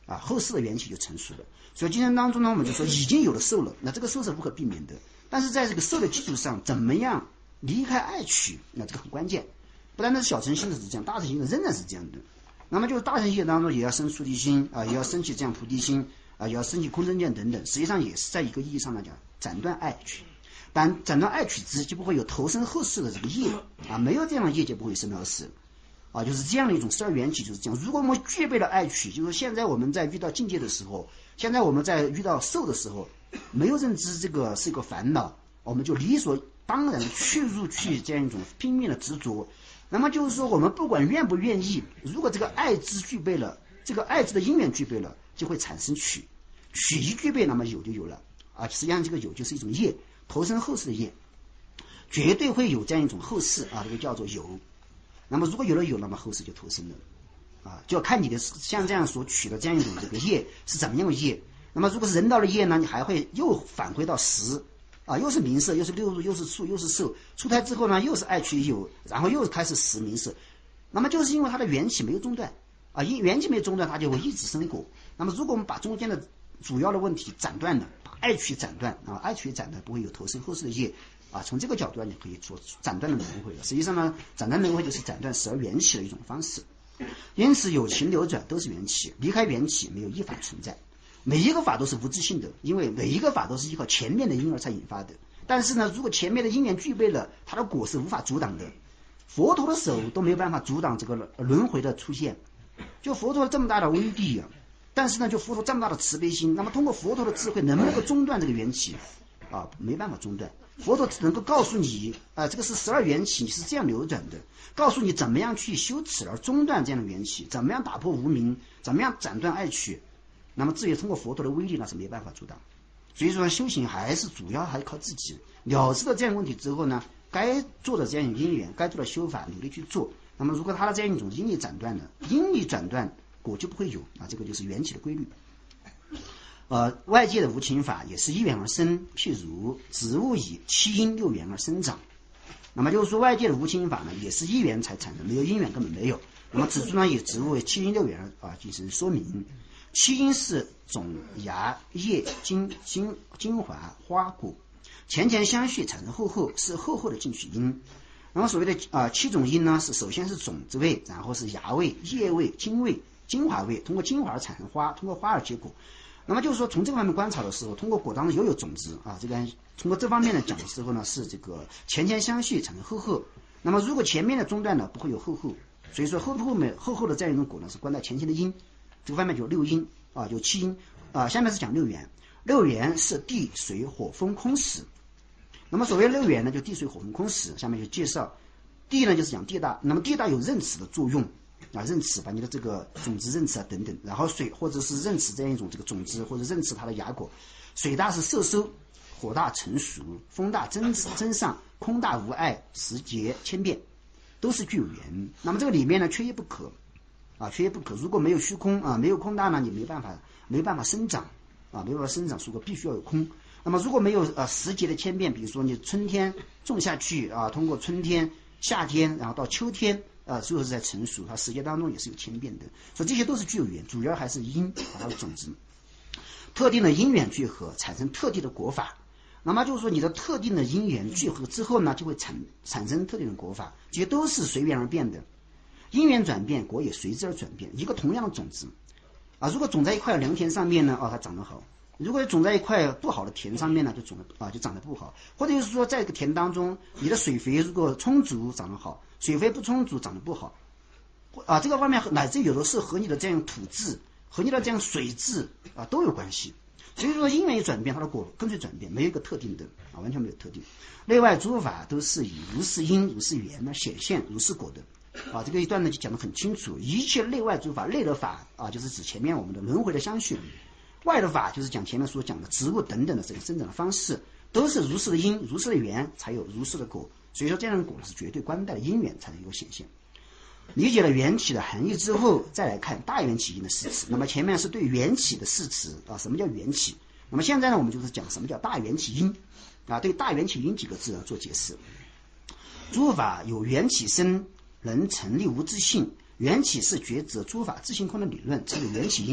后世的缘起就成熟了。所以经生当中呢，我们就说已经有了受了，那这个受是不可避免的，但是在这个受的基础上，怎么样离开爱取，那这个很关键。不单单是小乘心的是这样，大乘心的仍然是这样的。那么就是大乘心当中也要生菩提心也要升起这样菩提心也要升起空正见等等，实际上也是在一个意义上来讲斩断爱取。但斩断爱取之，就不会有投生后世的这个业没有这样的业就不会生老死就是这样的一种12缘起，就是这样。如果我们具备了爱取，就是现在我们在遇到境界的时候，现在我们在遇到受的时候，没有认知这个是一个烦恼，我们就理所当然去入去这样一种拼命的执着。那么就是说，我们不管愿不愿意，如果这个爱知具备了，这个爱知的因缘具备了，就会产生取，取一具备，那么有就有了实际上这个有就是一种业，投生后世的业，绝对会有这样一种后世这个叫做有。那么如果有了有，那么后世就投生了就要看你的像这样所取的这样一种这个业是怎么样的业。那么如果是人道的业呢，你还会又返回到识又是名色，又是六入，又是触，又是受，出胎之后呢，又是爱取有，然后又开始识名色。那么就是因为它的缘起没有中断缘起没有中断，它就会一直生果。那么如果我们把中间的主要的问题斩断了，把爱取斩断爱取斩断，不会有投生后世的业从这个角度你可以做斩断的轮回了。实际上呢，斩断轮回就是斩断12缘起的一种方式。因此有情流转都是缘起，离开缘起没有一法存在。每一个法都是无自性的，因为每一个法都是依靠前面的因而才引发的。但是呢，如果前面的因缘具备了，它的果是无法阻挡的。佛陀的手都没有办法阻挡这个轮回的出现。就佛陀这么大的威力但是呢，就佛陀这么大的慈悲心，那么通过佛陀的智慧，能不能够中断这个缘起没办法中断。佛陀只能够告诉你这个是12缘起，你是这样流转的，告诉你怎么样去修持而中断这样的缘起，怎么样打破无明，怎么样斩断爱取。那么至于通过佛陀的威力，那是没办法阻挡。所以说修行还是主要还是靠自己了知了这样的问题之后呢，该做的这样一种因缘，该做的修法努力去做。那么如果他的这样一种因力斩断了，因力斩断果就不会有这个就是缘起的规律。外界的无情法也是依缘而生，譬如植物以7因6缘而生长。那么就是说外界的无情法呢，也是依缘才产生，没有因缘根本没有。那么此处呢，以植物为7因6缘进行说明。7因是种、芽、叶、精华、花、果，前前相续产生后是后的进取因。那么所谓的7种因呢，是首先是种子味，然后是芽味、叶味、精味、精华味，通过精华而产生花，通过花而结果。那么就是说从这个方面观察的时候，通过果当中有种子这个通过这方面来讲的时候呢，是这个前前相续产生后。那么如果前面的中断呢，不会有后，所以说后的这样一种果呢，是观待前的因。这个方面就6因就7因下面是讲6缘。6缘是地水火风空识。那么所谓6缘呢，就地水火风空识。下面就介绍地呢，就是讲地大。那么地大有认识的作用认识把你的这个种子认识等等。然后水或者是认识这样一种这个种子，或者认识它的芽果。水大是摄收，火大成熟，风大增上，空大无碍，时节千变，都是具有缘。那么这个里面呢，缺一不可缺一不可。如果没有虚空没有空大呢，你没办法生长没办法生长，所以必须要有空。那么如果没有时节的千变，比如说你春天种下去通过春天、夏天，然后到秋天最后是在成熟，它时节当中也是有千变的。所以这些都是具有缘，主要还是因它的种子。特定的因缘聚合，产生特定的果法。那么就是说你的特定的因缘聚合之后呢，就会产生特定的果法，这些都是随缘而变的。因缘转变，果也随之而转变。一个同样的种子如果种在一块良田上面呢它长得好；如果种在一块不好的田上面呢，就长得不好。或者就是说在这个田当中，你的水肥如果充足长得好，水肥不充足长得不好这个方面乃至有的是和你的这样土质和你的这样水质都有关系。所以说因缘一转变，它的果跟随转变，没有一个特定的完全没有特定。内外诸法都是以如是因如是缘而显现如是果的这个一段呢就讲得很清楚。一切内外诸法，内的法就是指前面我们的轮回的相续，外的法就是讲前面所讲的植物等等的这个生长的方式，都是如是的因如是的缘才有如是的果。所以说这样的果是绝对观待的因缘才能有显现。理解了缘起的含义之后，再来看大缘起因的释词。那么前面是对缘起的释词什么叫缘起？那么现在呢，我们就是讲什么叫大缘起因对大缘起因几个字做解释。诸法有缘起生，能成立无自性。缘起是觉知诸法自性空的理论，称为缘起因。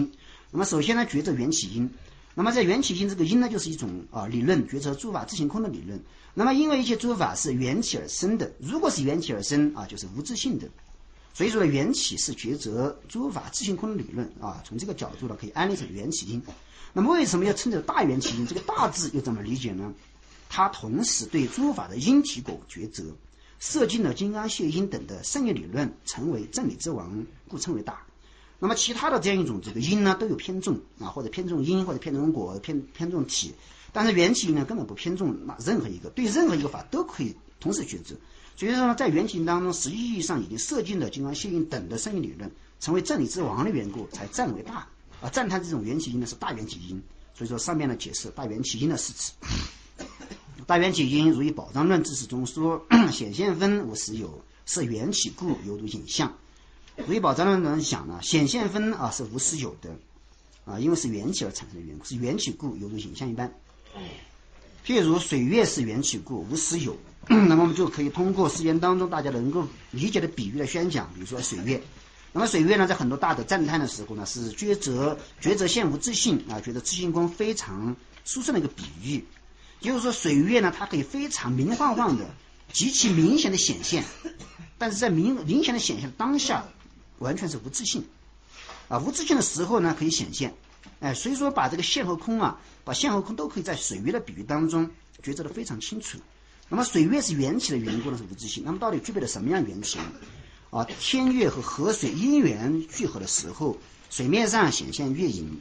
那么首先呢，觉着缘起因。那么在缘起因这个因呢，就是一种理论，觉着诸法自性空的理论。那么因为一切诸法是缘起而生的，如果是缘起而生就是无自性的。所以说呢，缘起是觉着诸法自性空的理论从这个角度呢，可以安立成缘起因。那么为什么要称这个大缘起因？这个大字又怎么理解呢？它同时对诸法的因体果觉着，摄尽了金刚解因等的胜义理论，成为正理之王，故称为大。那么其他的这样一种这个因呢，都有偏重或者偏重因，或者偏重果，偏重体。但是缘起因呢，根本不偏重任何一个，对任何一个法都可以同时觉知。所以说呢，在缘起因当中，实际意义上已经摄尽了金刚解因等的胜义理论，成为正理之王的缘故，才赞为大。赞叹这种缘起因呢是大缘起因。所以说上面的解释大缘起因的是指大缘起因，如以宝藏论知识中说，显现分无实有，是缘起故，犹如影像。如以宝藏论人想呢，显现分是无实有的因为是缘起而产生的缘故，是缘起故，犹如影像一般。譬如水月是缘起故，无实有。那么我们就可以通过世间当中大家能够理解的比喻来宣讲，比如说水月。那么水月呢，在很多大德赞叹的时候呢，是觉着现无自性觉得自性空非常殊胜的一个比喻。就是说水月呢，它可以非常明晃晃的极其明显的显现，但是在明显的显现当下完全是无自性无自性的时候呢可以显现所以说把这个现和空把现和空都可以在水月的比喻当中觉知得非常清楚。那么水月是缘起的缘故呢，是无自性。那么到底具备了什么样缘起呢天月和河水因缘聚合的时候，水面上显现月影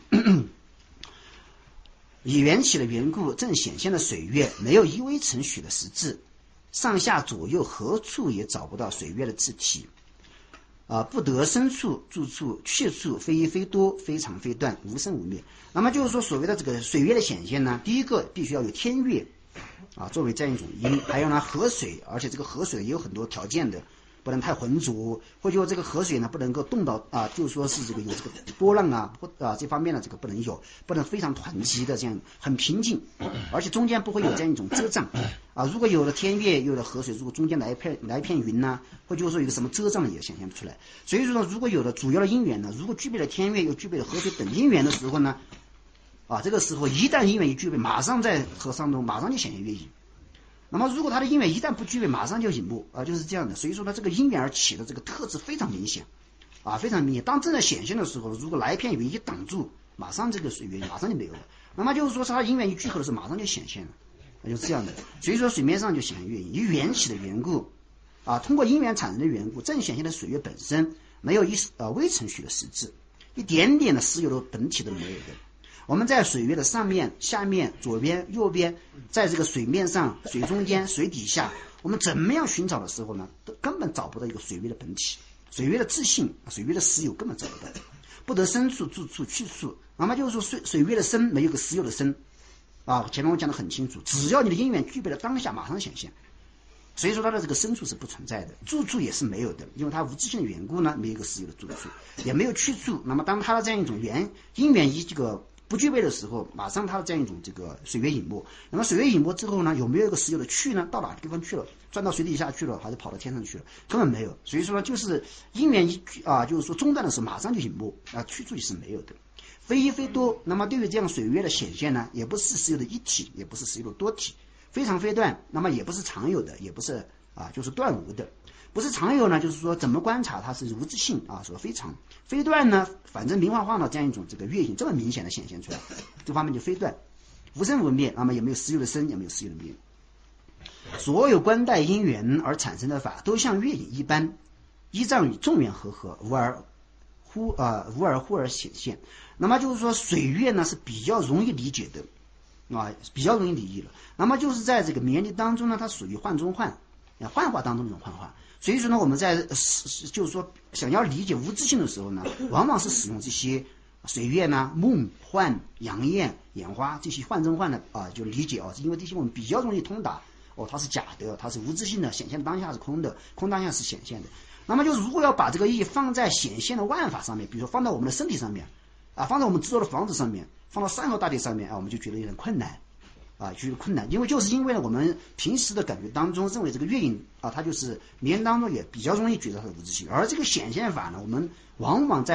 以缘起的缘故，正显现的水月没有一微尘许的实质，上下左右何处也找不到水月的自体不得深处住处去处，非一非多，非长非断，无生无灭。那么就是说所谓的这个水月的显现呢，第一个必须要有天月作为这样一种因，还有呢河水，而且这个河水也有很多条件的，不能太浑浊，或者说这个河水呢不能够动到就是说是这个有这个波浪这方面的这个不能有，不能非常团结的这样很平静，而且中间不会有这样一种遮障如果有了天月，有了河水，如果中间来一片云呢，或者说有一个什么遮障呢，也显现不出来。所以说如果有了主要的因缘呢，如果具备了天月又具备了河水等因缘的时候呢这个时候一旦因缘一具备，马上在河上中马上就显现月影。那么如果它的因缘一旦不具备，马上就隐没就是这样的。所以说呢，这个因缘而起的这个特质非常明显非常明显。当正在显现的时候，如果来一片云一挡住，马上这个水源马上就没有了。那么就是说它因缘一聚合的时候，马上就显现了就是这样的。所以说水面上就显现月影，以缘起的缘故通过因缘产生的缘故，正显现的水月本身没有微尘许的实质，一点点的实有的本体都没有的。我们在水月的上面、下面、左边、右边，在这个水面上、水中间、水底下，我们怎么样寻找的时候呢，都根本找不到一个水月的本体，水月的自性、水月的实有根本找不到，不得深处住处去处。那么就是说水月的生没有个实有的生前面我讲得很清楚，只要你的因缘具备了当下，马上显现。所以说它的这个深处是不存在的，住处也是没有的，因为它无自性的缘故呢，没有一个实有的住处，也没有去处。那么当它的这样一种因缘这个不具备的时候，马上它的这样一种这个水月隐没。那么水月隐没之后呢，有没有一个实有的去呢？到哪个地方去了？钻到水底下去了，还是跑到天上去了？根本没有。所以说呢，就是因缘就是说中断的时候，马上就隐没去处也是没有的。非一非多，那么对于这样水月的显现呢，也不是实有的一体，也不是实有的多体，非常非断，那么也不是常有的，也不是就是断无的。不是常有呢，就是说怎么观察它是无自性说非常非断呢，反正明晃晃的这样一种这个月影这么明显的显现出来，这方面就非断，无生无灭，那么也没有实有的生，也没有实有的灭。所有观待因缘而产生的法，都像月影一般，依仗与众缘合，无而忽而显现。那么就是说水月呢是比较容易理解的比较容易理解了。那么就是在这个绵力当中呢，它属于幻中幻化当中那种幻化。所以说呢，我们在就是说想要理解无自性的时候呢，往往是使用这些水月呢、梦幻、阳焰、眼花这些幻中幻的就理解因为这些我们比较容易通达它是假的，它是无自性的，显现当下是空的，空当下是显现的。那么就是如果要把这个意义放在显现的万法上面，比如说放到我们的身体上面放在我们制作的房子上面，放到山河大地上面我们就觉得有点困难觉得困难，因为我们平时的感觉当中认为这个月影它就是迷人当中也比较容易觉得它的无自性，而这个显现法呢，我们往往在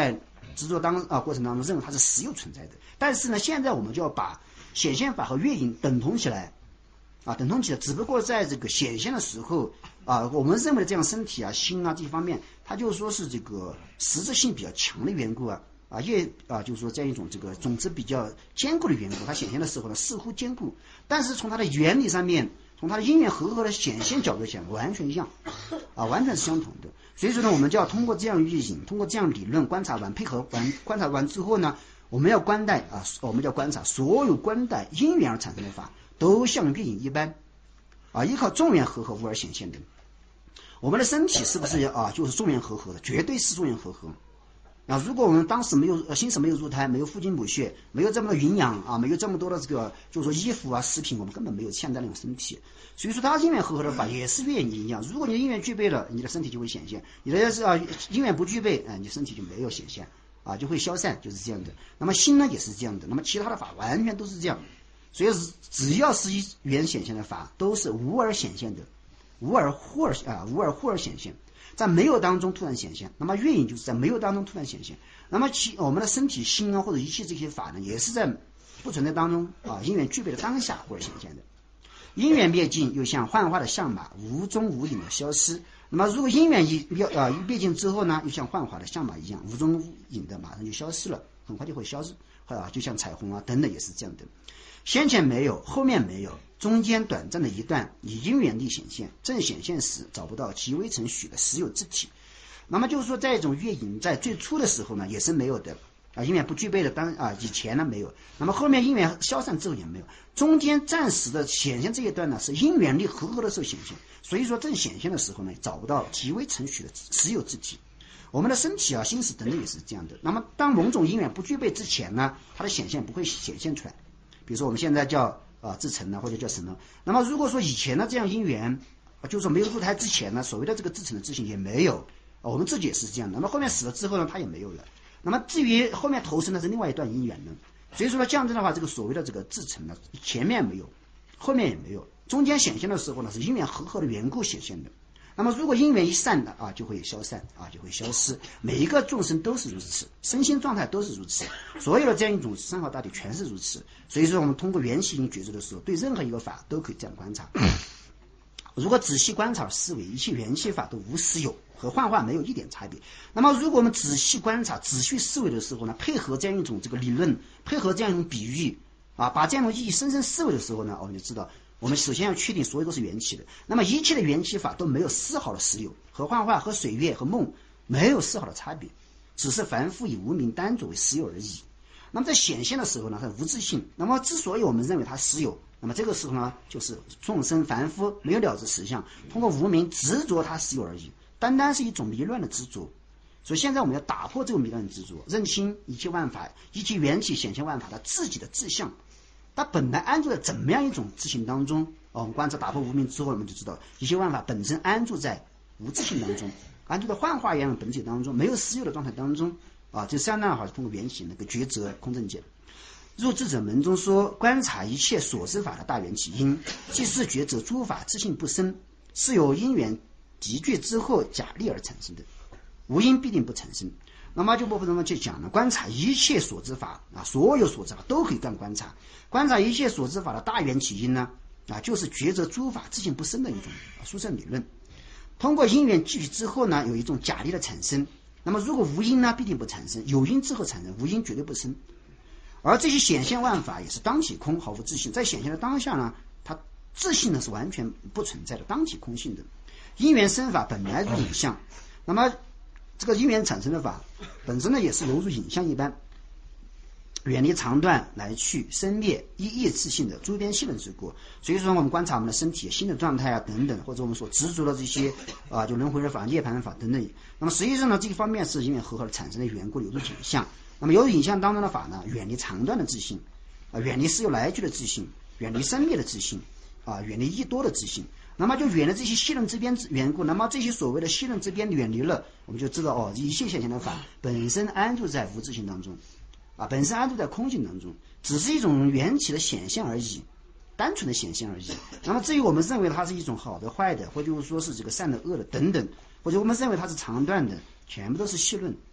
执着过程当中认为它是实有存在的。但是呢，现在我们就要把显现法和月影等同起来，等同起来。只不过在这个显现的时候我们认为的这样身体心这些方面，它就是说是这个实质性比较强的缘故就是说这样一种这个种子比较坚固的缘故，它显现的时候呢似乎坚固，但是从它的原理上面，从它的因缘和合的显现角度讲，完全一样完全是相同的。所以说呢，我们就要通过这样预警，通过这样理论观察完，配合完观察完之后呢，我们要观察所有观待因缘而产生的法，都像月影一般依靠众缘和合无而显现的。我们的身体是不是就是众缘和合的？绝对是众缘和合。如果我们当时心神没有入胎，没有父精母血，没有这么多营养没有这么多的这个就是说衣服食品，我们根本没有现在那种身体。所以说它因缘和合的法也是月影一样，如果你的因缘具备了，你的身体就会显现；你的因缘不具备你身体就没有显现就会消散，就是这样的。那么心呢也是这样的，那么其他的法完全都是这样。所以只要是一缘显现的法，都是无而显现的，无而忽而显现，在没有当中突然显现。那么月影就是在没有当中突然显现。那么我们的身体心或者一切这些法呢，也是在不存在当中因缘具备的当下或者显现的。因缘灭尽，又像幻化的象马，无踪无影的消失。那么如果因缘灭尽之后呢，又像幻化的象马一样，无踪无影的马上就消失了，很快就会消失就像彩虹等等也是这样的。先前没有，后面没有，中间短暂的一段以因缘力显现，正显现时找不到极微成许的实有之体。那么就是说，在一种月影在最初的时候呢，也是没有的因缘不具备的以前呢没有，那么后面因缘消散之后也没有，中间暂时的显现这一段呢是因缘力和合的时候显现，所以说正显现的时候呢找不到极微成许的实有之体。我们的身体心识等等也是这样的。那么当某种因缘不具备之前呢，它的显现不会显现出来。比如说我们现在叫自成或者叫什么，那么如果说以前的这样因缘就是说没有入胎之前呢，所谓的这个自成的自性也没有我们自己也是这样的。那么后面死了之后呢，它也没有了。那么至于后面投生的是另外一段因缘呢，所以说呢，这样子的话，这个所谓的这个自成呢，前面没有，后面也没有，中间显现的时候呢，是因缘和合的缘故显现的。那么如果因缘一散的就会消散就会消失。每一个众生都是如此，身心状态都是如此，所有的这样一种三好大体全是如此。所以说我们通过缘起因觉知的时候，对任何一个法都可以这样观察。如果仔细观察思维，一切缘起法都无实有，和幻化没有一点差别。那么如果我们仔细观察仔细思维的时候呢，配合这样一种这个理论，配合这样一种比喻把这样的意义深深思维的时候呢，我们就知道我们首先要确定所有都是缘起的。那么一切的缘起法都没有丝毫的实有，和幻化和水月和梦没有丝毫的差别，只是凡夫以无明单作为实有而已。那么在显现的时候呢，它无自性。那么之所以我们认为它实有，那么这个时候呢，就是众生凡夫没有了知实相，通过无明执着它实有而已，单单是一种迷乱的执着。所以现在我们要打破这个迷乱的执着，认清一切万法，一切缘起显现万法它自己的自相，它本来安住在怎么样一种自性当中我们观察打破无明之后，我们就知道一切万法本身安住在无自性当中，安住在幻化一样的本体当中，没有实有的状态当中就相当好通过缘起那个抉择空正解。入智者门中说，观察一切所知法的大缘起因，即是抉择诸法自性不生，是由因缘集聚之后假立而产生的，无因必定不产生。那么就部分中去讲了，观察一切所知法所有所知法都可以干观察。观察一切所知法的大缘起因呢就是抉择诸法自性不生的一种殊胜理论。通过因缘聚集之后呢，有一种假立的产生。那么如果无因呢，必定不产生；有因之后产生，无因绝对不生。而这些显现万法也是当体空，毫无自性。在显现的当下呢，它自性呢是完全不存在的，当体空性的。因缘生法本来如影像，那么这个因缘产生的法本身呢，也是犹如影像一般，远离长短来去生灭一意自性的诸边性的之过。所以说我们观察我们的身体新的状态等等，或者我们所执着的这些就轮回的法、涅槃法等等，那么实际上呢，这一方面是因缘和合产生的缘故，有入影像。那么由于影像当中的法呢，远离长短的自性远离实有来去的自性，远离生灭的自性远离一多的自性，那么就远离这些息论之边缘故。那么这些所谓的息论之边远离了，我们就知道一切显现的法本身安住在无自性当中本身安住在空性当中，只是一种缘起的显现而已，单纯的显现而已。那么至于我们认为它是一种好的坏的，或者说是这个善的恶的等等，或者我们认为它是长短的，全部都是息论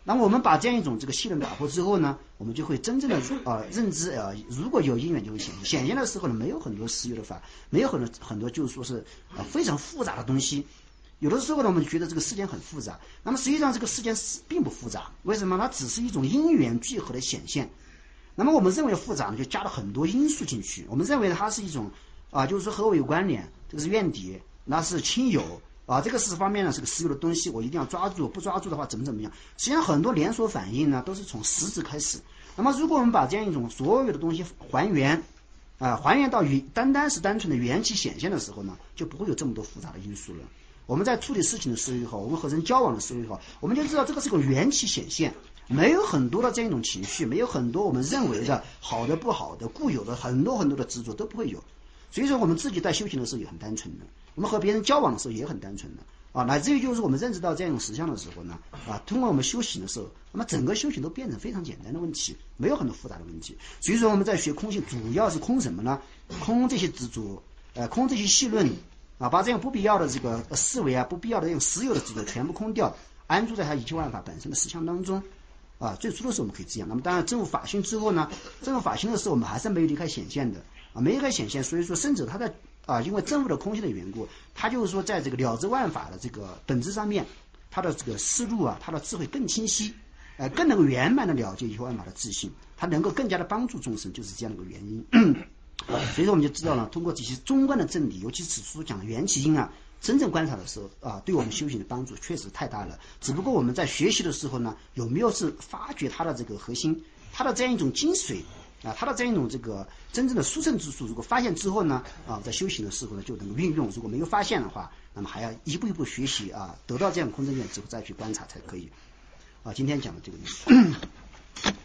那么我们把这样一种这个系统打破之后呢，我们就会真正的认知如果有因缘就会显现。显现的时候呢，没有很多私有的法，没有很多就是说是非常复杂的东西。有的时候呢，我们觉得这个事件很复杂，那么实际上这个事件并不复杂。为什么？它只是一种因缘聚合的显现。那么我们认为复杂呢，就加了很多因素进去。我们认为它是一种就是说和我有关联，这个是怨敌，那是亲友。这个是方面呢是个私有的东西，我一定要抓住，不抓住的话怎么样？实际上很多连锁反应呢都是从实质开始。那么如果我们把这样一种所有的东西还原到单纯的缘起显现的时候呢，就不会有这么多复杂的因素了。我们在处理事情的时候也好，我们和人交往的时候也好，我们就知道这个是个缘起显现，没有很多的这样一种情绪，没有很多我们认为的好的不好的固有的很多的执着都不会有。所以说我们自己在修行的时候也很单纯的，我们和别人交往的时候也很单纯的乃至于就是我们认知到这样一种实相的时候呢通过我们修行的时候，那么整个修行都变成非常简单的问题，没有很多复杂的问题。所以说我们在学空性主要是空什么呢？空这些执着空这些细论把这样不必要的这个思维不必要的这种私有的执着全部空掉，安住在它一切万法本身的实相当中最初的时候我们可以这样。那么当然证悟法性之后呢，证悟法性的时候我们还是没有离开显现的没有离开显现。所以说圣者他在因为证悟的空性的缘故，他就是说在这个了知万法的这个本质上面，他的这个思路他的智慧更清晰更能够圆满的了解一切万法的自性，他能够更加的帮助众生，就是这样的一个原因所以说我们就知道了，通过这些中观的真理，尤其是所讲的缘起因真正观察的时候对我们修行的帮助确实太大了。只不过我们在学习的时候呢，有没有是发掘它的这个核心，它的这样一种精髓它的这样一种这个真正的殊胜之处，如果发现之后呢在修行的时候呢就能够运用。如果没有发现的话，那么还要一步一步学习得到这样空正见之后再去观察才可以今天讲的这个